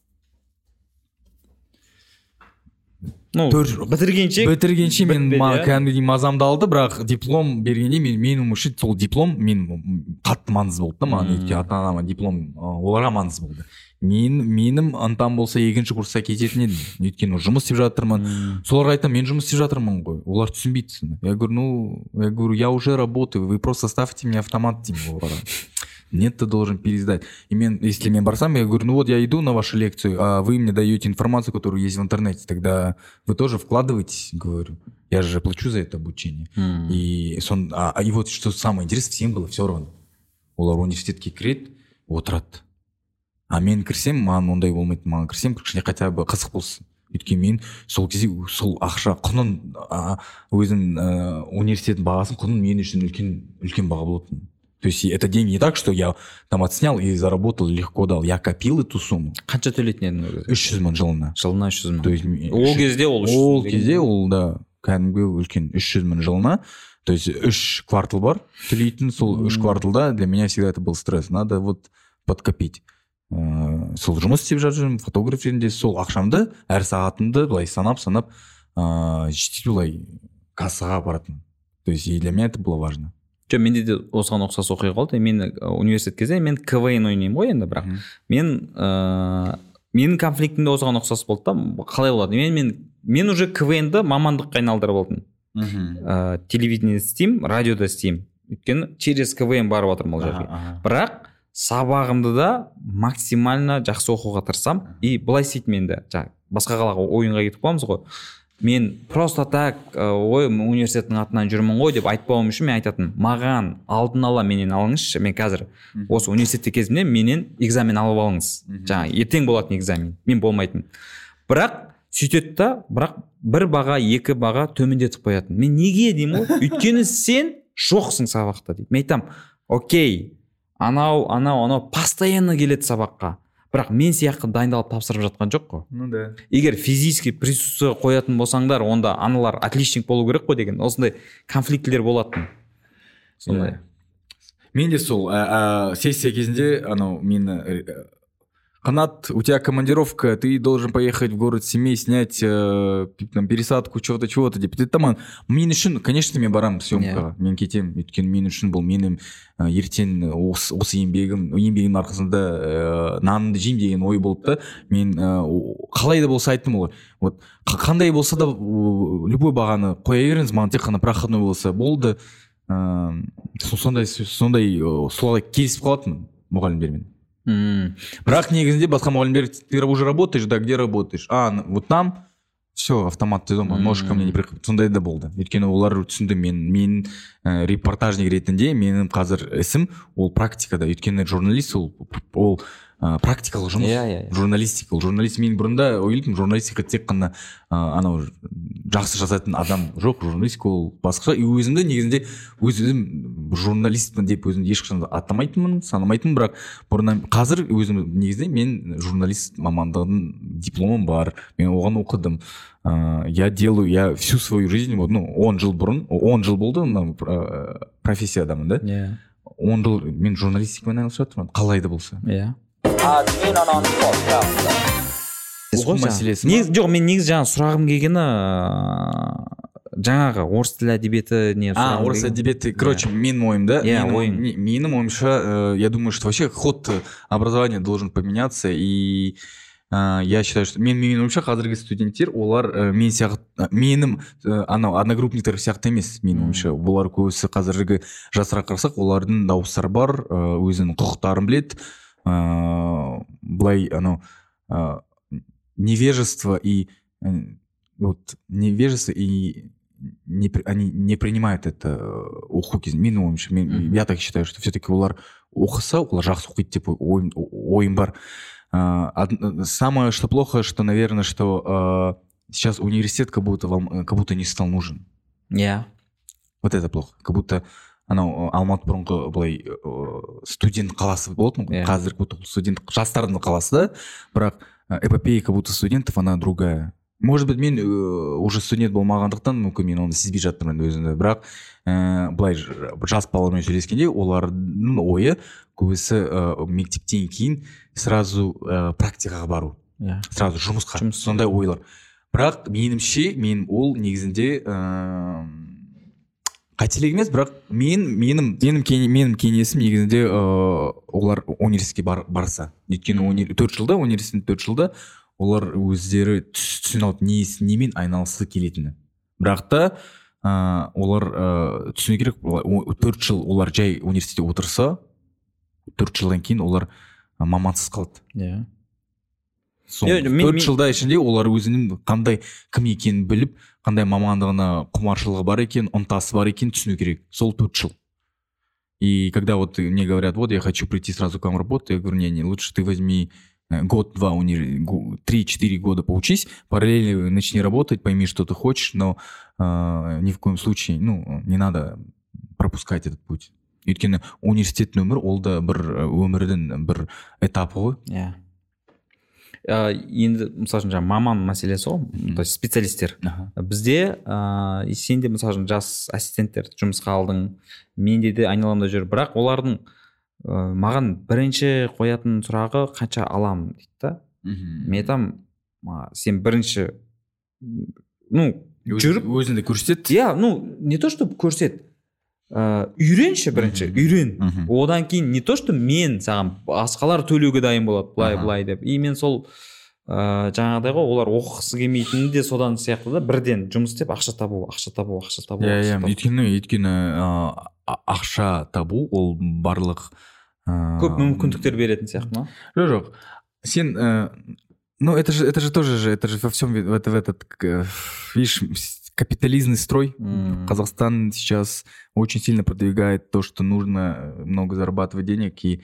ну бітіргенше бітіргенше мен кәдімгідей мазамды алды, бірақ диплом бергенде мен менің үшін сол диплом мен қатты маңызды болды да маған. Өйткені ата анама диплом оларға маңызды болды. Мен менің ынтам болса екінші курсқа кететін едім. Өйткені жұмыс істеп жатырмын. Соларға айтамын, мен жұмыс істеп жатырмын ғой. Олар түсінбейді соны. Я говорю, ну, я говорю, я уже работаю, вы просто ставьте мне автомат деймін оларға. Нет, ты должен пересдать. И мен, если мен барсам, я говорю, ну вот я иду на вашу лекцию, а вы мне даете информацию, которая есть в интернете, тогда вы тоже вкладываетесь, говорю. Я же плачу за это обучение. Mm. И, сон, а, и вот что самое интересное, всем было все равно. Олар университетке кіреді, отырады. А мен кірсем, маған ондай болмайды. Маған кірсем, кішкене хотя бы қызық болсын. Өйткені мен сол кезде сол ақша құнын өзім университеттің бағасын құнын мен үшін үлкен үлкен баға болатын. То есть это деньги не так, что я там отснял и заработал, легко дал. Я копил эту сумму. Қанша төлейтін едің өзі? үш жүз мың жылына. Жылына үш жүз мың. То есть ол кезде ол ол кезде ол да кәдімгі үлкен үш жүз мың жылына. То есть үш квартал бар төлейтін, сол үш кварталда для меня всегда это был стресс. Надо вот подкопить. Ә, сол жұмыс істеп жатырмын, фотограф жерінде сол ақшамды әр сағатымды былай санап санап ыыы жетіп былай кассаға апаратын. То есть и для меня это было важно. Жоқ, менде де осыған ұқсас оқиға болды. Мен университет кезде мен КВН ойнаймын ғой енді, бірақ мен ыыы менің конфликтімде осыған ұқсас болды да. Қалай болады? Мен мен мен уже КВНді мамандыққа айналдырып алдым. Ыыы телевидение істеймін, радиода істеймін. Өйткені через КВН барып жатырмын ол жерге. Бірақ сабағымды да максимально жақсы оқуға тырысам. И былай істейтін енді, жаңа басқа қалаға ойынға кетіп қаламыз ғой. Мен просто так, ой, университеттің атынан жүрмін ғой деп айтпауым үшін мен айтатын, маған алдын ала менен алыңызшы, мен қазір осы университетте кезімде менен экзамен алып алыңыз. Жаңа ертең болатын экзамен, мен болмайтын. Бірақ сөйтеді да, бірақ бір баға, екі баға төмендетіп қоятын. Мен неге деймін ғой? Өйткені сен жоқсың сабақта дейді. Мен айтам, окей, анау, анау, анау постоянно келеді сабаққа. Бірақ мен сияқты дайындалып тапсырып жатқан жоқ қой. Ну да. Егер физически присутствие қоятын болсаңдар, онда аналар отличник болу керек қой деген. Осындай конфликтілер болатын. Сондай. Мен де сол ә, ә, сессия кезінде анау мені Қанат, у тебя командировка, ты должен поехать в город семей, снять э, там, пересадку, чего-то, чего-то деп. Таман, мен үшін, конечно, мен барам съемкаға, yeah. Мен кетем, өйткені мен үшін бұл менің ә, ертең осы, осы еңбегім, еңбегім арқасында ә, нанымды жеймін деген ой болды да. Мен ә, қалай да болса айттым олар. Вот қандай болса да любой бағаны қоя беріңіз, маған тек қана проходной болса болды. Ә, сондай сондай солай келісіп қалатынмын мұғалімдермен. Mm. Бірақ негізінде басқа мұғалімдер, ты уже работаешь, да, где работаешь? А, вот там все, автомат ты дома, можешь ко мне не приходить. Сондай да болды. Өйткені олар түсінді, мен мен ә, репортажник ретінде менің қазір ісім ол практикада. Өйткені журналист ол ол ә, практикалық жұмыс. Yeah, yeah, yeah. Журналистика. Ол журналист, мен бұрында ойлайтын, журналистика тек қана ә, анау жақсы жазатын адам жоқ, журналистика ол басқаша. И өзімді негізінде өзім журналистпін деп өзімді ешқашан атамайтынмын, санамайтынмын, бірақ бұрыннан қазір өзім негізінде мен журналист мамандығының дипломым бар, мен оған оқыдым. Uh, я делаю, я всю свою жизнь, вот, ну, он жыл бұрын, он жыл болды мына профессиядамын, да? Yeah. он жыл мен журналистикамен айналысып жатырмын, қалай да болса. Иә. Оқу мәселесі ма? Жоқ, мен негізі жаңа сұрағым келгені жаңағы орыс тілі әдебиетіне а орыс әдебиеті короче менің ойымда yeah, менің, менің ойымша я думаю что вообще ход образования должен поменяться и Uh, я считаю, что мен менің ойымша қазіргі студенттер олар uh, мен сияқты менің uh, анау одногруппниктер сияқты емес менің ойымша олар көбісі қазіргі жасырақ қарасақ олардың дауыстары бар uh, өзінің құқықтарын біледі uh, былай анау uh, невежество и uh, вот невежество и не, они не принимают это оқу кезінде менің ойымша мен, mm-hmm. я так считаю что все-таки олар оқыса олар жақсы оқиды деп ойым, ойым бар. Uh, самое что плохо, что, наверное, что uh, сейчас университет как будто вам, как будто не стал нужен. Yeah. Вот это плохо. Как будто анау Алматы бұрынғы былай uh, студент қаласы болатын ғой. Yeah. Қазір как будто студент жастардың қаласы да, бірақ эпопея как будто студентов она другая. Может быть, мен uh, уже студент болмағандықтан мүмкін мен оны сезбей жатырмын өзімді. Бірақ ә, былай жас балалармен сөйлескенде олардың ойы көбісі ә, мектептен кейін сразу ә, практикаға бару. Yeah. Сразу жұмысқа. Жұмыс. Сондай ойлар. Бірақ менімше мен ол негізінде ә, қателік емес, бірақ мен менің менің менің кеңесім негізінде ә, олар университетке бар, барса. Өйткені төрт жылда университет төрт жылда олар өздері түсіне алып немен айналысы келетіні. Бірақ та ә, олар ә, түсіну керек төрт жыл олар жай университетте отырса төрт жылдан кейін олар мамансыз қалады. Иә. Төрт жылда ішінде олар өзінің қандай кім екенін біліп, қандай мамандығына құмаршылығы бар екен, ынтасы бар екен түсіну керек. Сол төрт жыл. И когда вот мне говорят, вот я хочу прийти сразу к вам работать, я говорю, не, не, лучше ты возьми год-два, три-четыре года поучись, параллельно начни работать, пойми, что ты хочешь, но э, ни в коем случае, ну, не надо пропускать этот путь. Өйткені университеттің өмір ол да бір өмірдің бір этапы ғой. Иә. Енді мысалы үшін жаңағы маман мәселесі ғой, то есть специалистер. Бізде ә, сен де мысалы үшін жас ассистенттер жұмысқа алдың, менде де айналамда жүр, бірақ олардың ә, маған бірінші қоятын сұрағы қанша аламын дейді да. Мен айтамын, сен бірінші ну жүріп өзіңді көрсет. Иә, ну не то чтобы көрсет. Uh, үйренші бірінші, үйрен. Одан кейін не то, что мен саған басқалар төлеуге дайын болады, былай-былай деп. И мен сол uh, жаңағыдай ғой, олар оқығысы келмейтіні де содан сияқты да, бірден жұмыс істеп ақша табу, ақша табу, ақша табу. Иә, иә, өйткені өйткені ақша табу ол барлық көп мүмкіндіктер беретін сияқты ма? Жоқ, жоқ. Сен ну это же это же тоже же это же во всем в этот в этот видишь капитализмный строй. Mm. Казахстан сейчас очень сильно продвигает то, что нужно много зарабатывать денег, и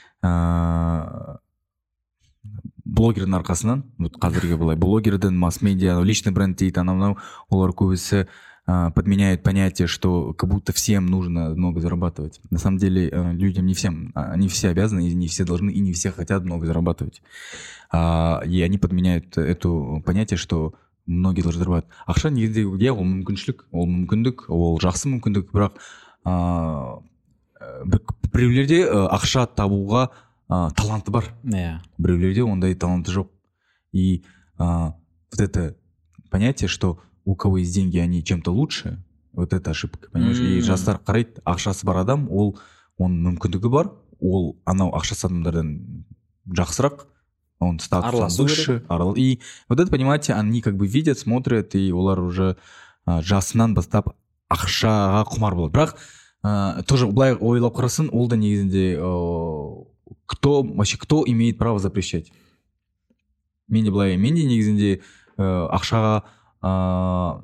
ә, блогердің арқасынан, вот қазіргі былай блогердің, масс-медиа, личный бренд дейді, анау олар көбісі ә, подменяют понятие, что как будто всем нужно много зарабатывать. На самом деле ә, людям не всем, они все обязаны, и не все должны, и не все хотят много зарабатывать. А, и они подменяют это понятие, что многие должны зарабатывать. Ақша негізінде иә, ол мүмкіншілік, ол мүмкіндік, ол жақсы мүмкіндік, бірақ ә, біреулерде ақша табуға ә, таланты бар. Yeah. Біреулерде ондай таланты жоқ. И ә, вот это понятие, что у кого есть деньги, они чем-то лучше, вот это ошибка, понимаешь? Mm-hmm. И жастар қарайды, ақшасы бар адам, ол оның мүмкіндігі бар, ол анау ақшасы адамдардан жақсырақ, он статус выше, арал. И вот это, понимаете, они как бы видят, смотрят, и олар уже а, жасынан бастап ақшаға құмар болады. Бірақ а, тоже былай ойлап қарасын, ол да негізінде а, кто вообще кто имеет право запрещать? Менде былай, менде негізінде а, ақшаға а,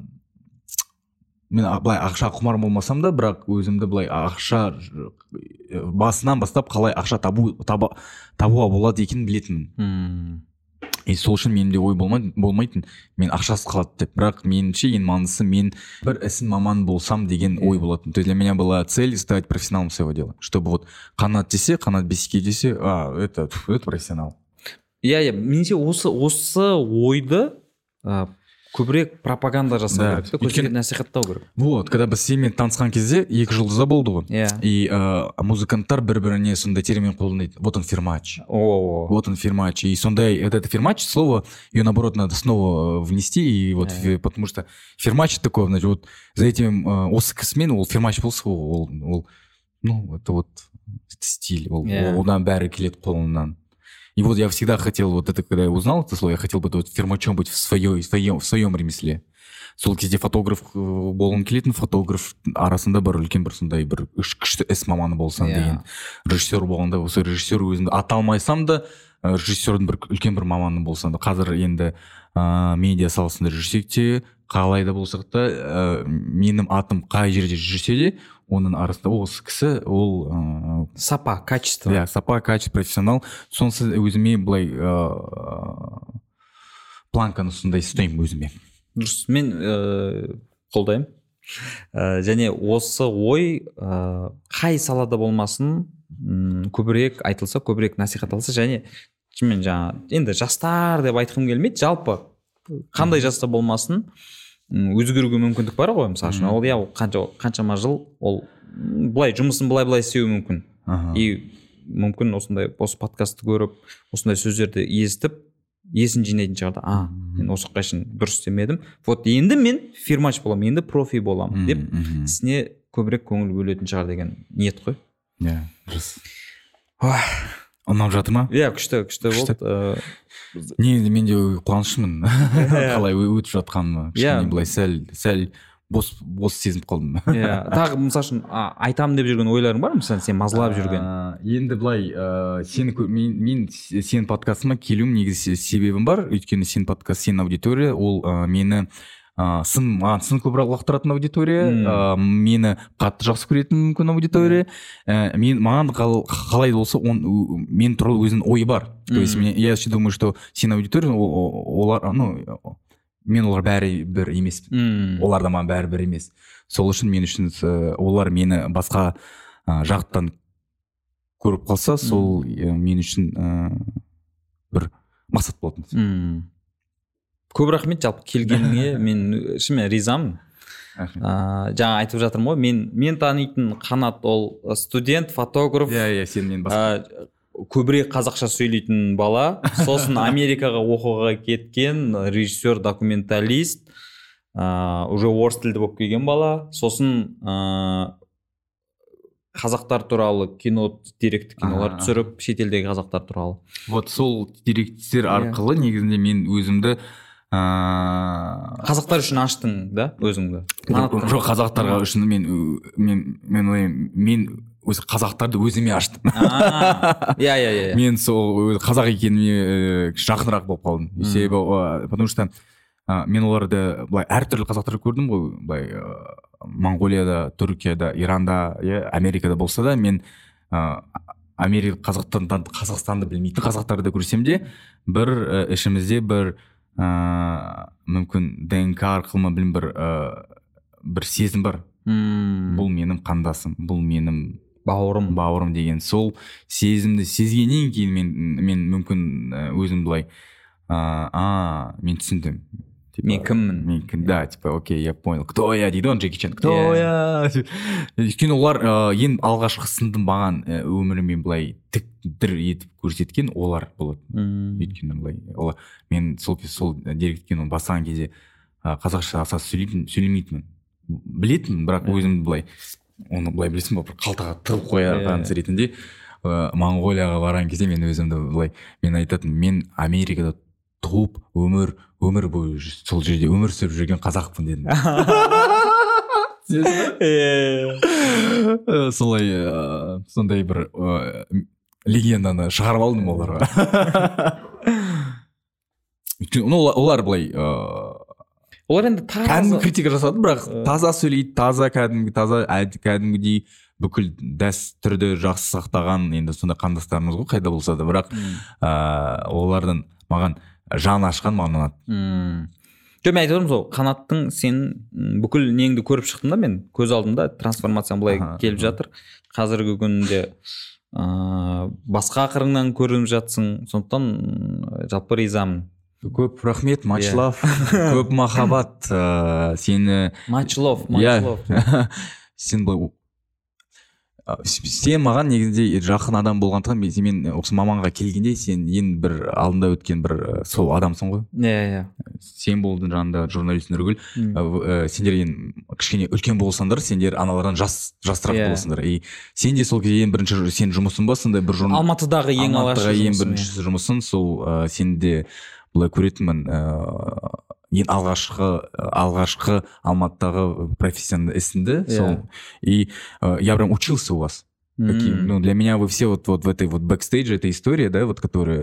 мен былай ақша құмар болмасам да, бірақ өзімді былай ақша басынан бастап қалай ақша табу таба, табуға болады екенін білетінмін. Hmm. И сол үшін менде ой болмайды, болмайтын, мен ақшасыз қалады деп. Бірақ меніңше ең маңыздысы мен бір ісін маман болсам деген ой болатын. То есть для меня была цель стать профессионалом своего дела. Чтобы вот қанат десе, қанат бесіке десе, а, это, это профессионал. Иә, иә, меніңше осы, осы ойды ә, көбірек пропаганда жасау Да. керек та, көзге насихаттау керек. Вот, когда біз сенімен танысқан кезде екі жұлдызда болды ғой. Иә. И ә, музыканттар бір-біріне сондай термин қолданады. Вот он фермач. О. Вот он фермач. И сондай, это, это фермач, слово, ее наоборот надо снова внести. И вот, Yeah. потому что фермач такой, значит, вот за этим ә, осы кісімен ол фермач болса, ол, ол, ну, это вот стиль. Ол, Yeah. одан бәрі келеді қолынан. И вот я всегда хотел, вот это, когда я узнал это слово, я хотел бы вот фермачом быть в своем, в своем, в своем ремесле. Сол кезде фотограф болғым келетін, фотограф арасында бір үлкен бір сондай бір күшті іс маманы болсам Yeah. деген. Режиссер болғанда, осы режиссер өзімді ата алмайсам да, режиссердің бір үлкен бір маманы болсам да. Қазір енді ә, медиа саласында жүрсек те, қалай да болсақ та, ә, менің атым қай жерде жүрсе де, оның арасында осы кісі, ол ә, Сапа, качество. иә, сапа, качество, профессионал. Сонсыз өзіме былай ә, планканы сондай ұстаймын өзіме. Дұрыс, мен ә, қолдаймын. Ә, және осы ой ә, қай салада болмасын м, көбірек айтылса, көбірек насихатталса, және мен жаңа енді жастар деп айтқым келмейді, жалпы қандай жаста болмасын м, өзгеруге мүмкіндік бар ғой, мысалы үшін. Ол иә, ол қанша қаншама жыл ол м, былай жұмысын былай-былай істеуі мүмкін. Аха. И мүмкін осындай осы подкастты көріп, осындай сөздерді естіп, есін жинайтын шығар да, а, мен осы қайшын дұрыс істемедім. Вот енді мен фирмач боламын, енді профи боламын деп Мгм. ісіне көбірек көңіл бөлетін шығар деген ниет қой. Иә, дұрыс. Ой, Ұнап жатыр ма? иә, күшті, күшті болды. Ә, Не, мен де қуаныштымын. Қалай өтіп жатқаныма. Иә. Кішкене былай сәл, сәл бос, бос сезініп қалдым. иә, тағы мысалы үшін а, айтамын деп жүрген ойларың бар ма? Мысалы сен мазалап жүрген. А, енді былай, ә, сені кө- мен, мен сенің подкастыма келуім негізі себебім бар. Өйткені сенің подкаст, сенің аудитория, ол ә, мені ә, сын, маған сын көбірек лақтыратын аудитория, Мм. ә, мені қатты жақсы көретін мүмкін аудитория. Ә, мен, маған қал- қалай да болса, он, ө- мен туралы өзінің ойы бар. То есть, Мм. мен- я еще думаю, что сенің аудитория, ол- ол- олар, ну, мен олар бәрі бір емес. М, Олар да маған бәрі бір емес. Сол үшін мен үшін ә, олар мені басқа ә, жақтан көріп қалса, сол ә, мен үшін ә, бір мақсат болатын. м. Көп рахмет жалпы келгеніңе. Мен шынымен ризамын. Ә, жаңа айтып жатырмын ғой, мен мен танитын Қанат ол студент, фотограф, Иә, иә, сен мен басқа. ә, көбірек қазақша сөйлейтін бала, сосын Америкаға оқуға кеткен режиссер, документалист, ә, уже орыс тілді болып келген бала, сосын ә, қазақтар туралы кино, деректі кинолар Ага. түсіріп, шетелдегі қазақтар туралы. Вот сол директтер Иә. арқылы негізінде мен өзімді ә, Қазақтар үшін аштың да өзіңді? жоқ, қазақтарға үшін мен ө, мен мен ойлаймын, мен өзі қазақтарды өзіме аштым. А, иә, иә, иә. Мен сол қазақ екеніме ә, жақынырақ болып қалдым. Себебі ә, потому что ә, мен оларды былай әртүрлі қазақтарды көрдім ғой, былай ә, Монғолияда, Түркияда, Иранда, иә, Америкада болса да, мен ә, Америка қазақтан Қазақстанды білмейтін қазақтарды көрсем де, бір ә, ішімізде бір ә, мүмкін ДНК арқылы ма білмеймін, бір ә, бір сезім бар. М, Бұл менің қандасым, бұл менің бауырым. бауырым деген сол сезімді сезгеннен кейін мен мен мүмкін ә, өзім былай а, а мен түсіндім. Типа, Мен кіммін? Мен кім, да, типа, окей, я понял. Кто я дейді ғой Джеки Чан. Кто Иә. я? Өйткені олар ә, ең алғашқы сынды маған ә, өміріммен былай тік дір етіп көрсеткен олар болады. М, Өйткені былай олар мен сол кез сол деректі киноны бастаған кезде ә, қазақша аса сөйлейтін сөйлемейтінмін. Білетінмін, бірақ өзім былай оны былай білесің ба, бір қалтаға тығып қоярған Иә. ретінде ә, Монғолияға барған кезде мен өзімді былай мен айтатын, мен Америкада туып өмір өмір бойы жүр- сол жерде өмір сүріп жүрген қазақпын дедім. Ә, солай ә, сондай бір ә, легенданы шығарып алдым оларға. Өйткені, ну, олар- олар былай ә, Олар енді таза. кәдімгі критика жасады, бірақ таза сөйлейді, таза кәдімгі таза әд- кәдімгідей бүкіл дәстүрді жақсы сақтаған енді сондай қандастарымыз ғой қайда болса да, бірақ ә, олардың маған жаны ашқан маған ұнады. М. Жоқ, мен айтып отырмын сол, Қанаттың сенің м, бүкіл неңді көріп шықтым да мен, көз алдымда трансформацияң былай Аха, келіп жатыр. Қазіргі күнде ә, басқа қырыңнан көрініп жатсың, сондықтан м, жалпы ризамын. көп рахмет, much love, көп махаббат. Э, сені much love, much love. Сен бұл сен маған негізінде жақын адам болғандықтан мен сен осы маманға келгенде сен ең бір алдында өткен бір сол адамсың ғой. Иә, иә. Сен болдың жанында журналист Нұргүл. Сендер ең кішкене үлкен болсаңдар, сендер аналардан жас жасырақ болсыңдар. И сен де сол кезде ең бірінші сен жұмысың ба сондай бір журнал. Алматыдағы ең алғашқы ең бірінші жұмысың, сол сен де былай көретінмін. Ең алғашқы алғашқы Алматыдағы профессиональный ісіңді, сол. И я прям учился у вас. Каким, ну, для меня вы все вот, вот в этой вот бэкстейдже, эта история, да, вот, которая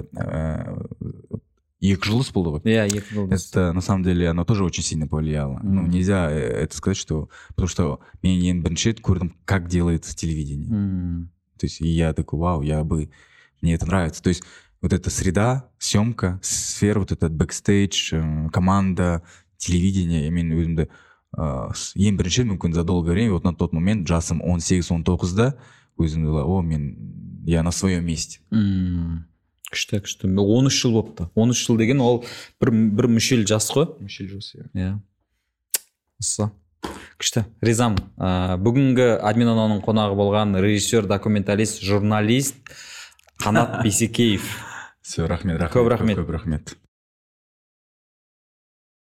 екі жылдыз болды ғой. Иә, екі жылдыз. Это, на самом деле, оно тоже очень сильно повлияло. Ну, нельзя это сказать, что... Потому что мен ең бірінші рет көрдім, как делается телевидение. То есть, и я такой, вау, я бы... Мне это нравится. То есть, вот эта среда, съемка, сфера, вот этот бэкстейдж, команда, телевидение, мен өзімді ең бірінші мүмкін за долгое время, вот на тот момент жасым он сегіз он тоғызда өзімді о, мен, я на своем месте. Күшті, күшті. он үш жыл болыпты. он үш жыл деген ол бір, бір мүшел жас қой. Мүшел жас, иә. Иә. Осы. Күшті. Ризам. Бүгінгі Админ Ананың қонағы болған режиссер, документалист, журналист Қанат Бейсекеев. Все, рахмет, рахмет. Көп рахмет. Көп рахмет.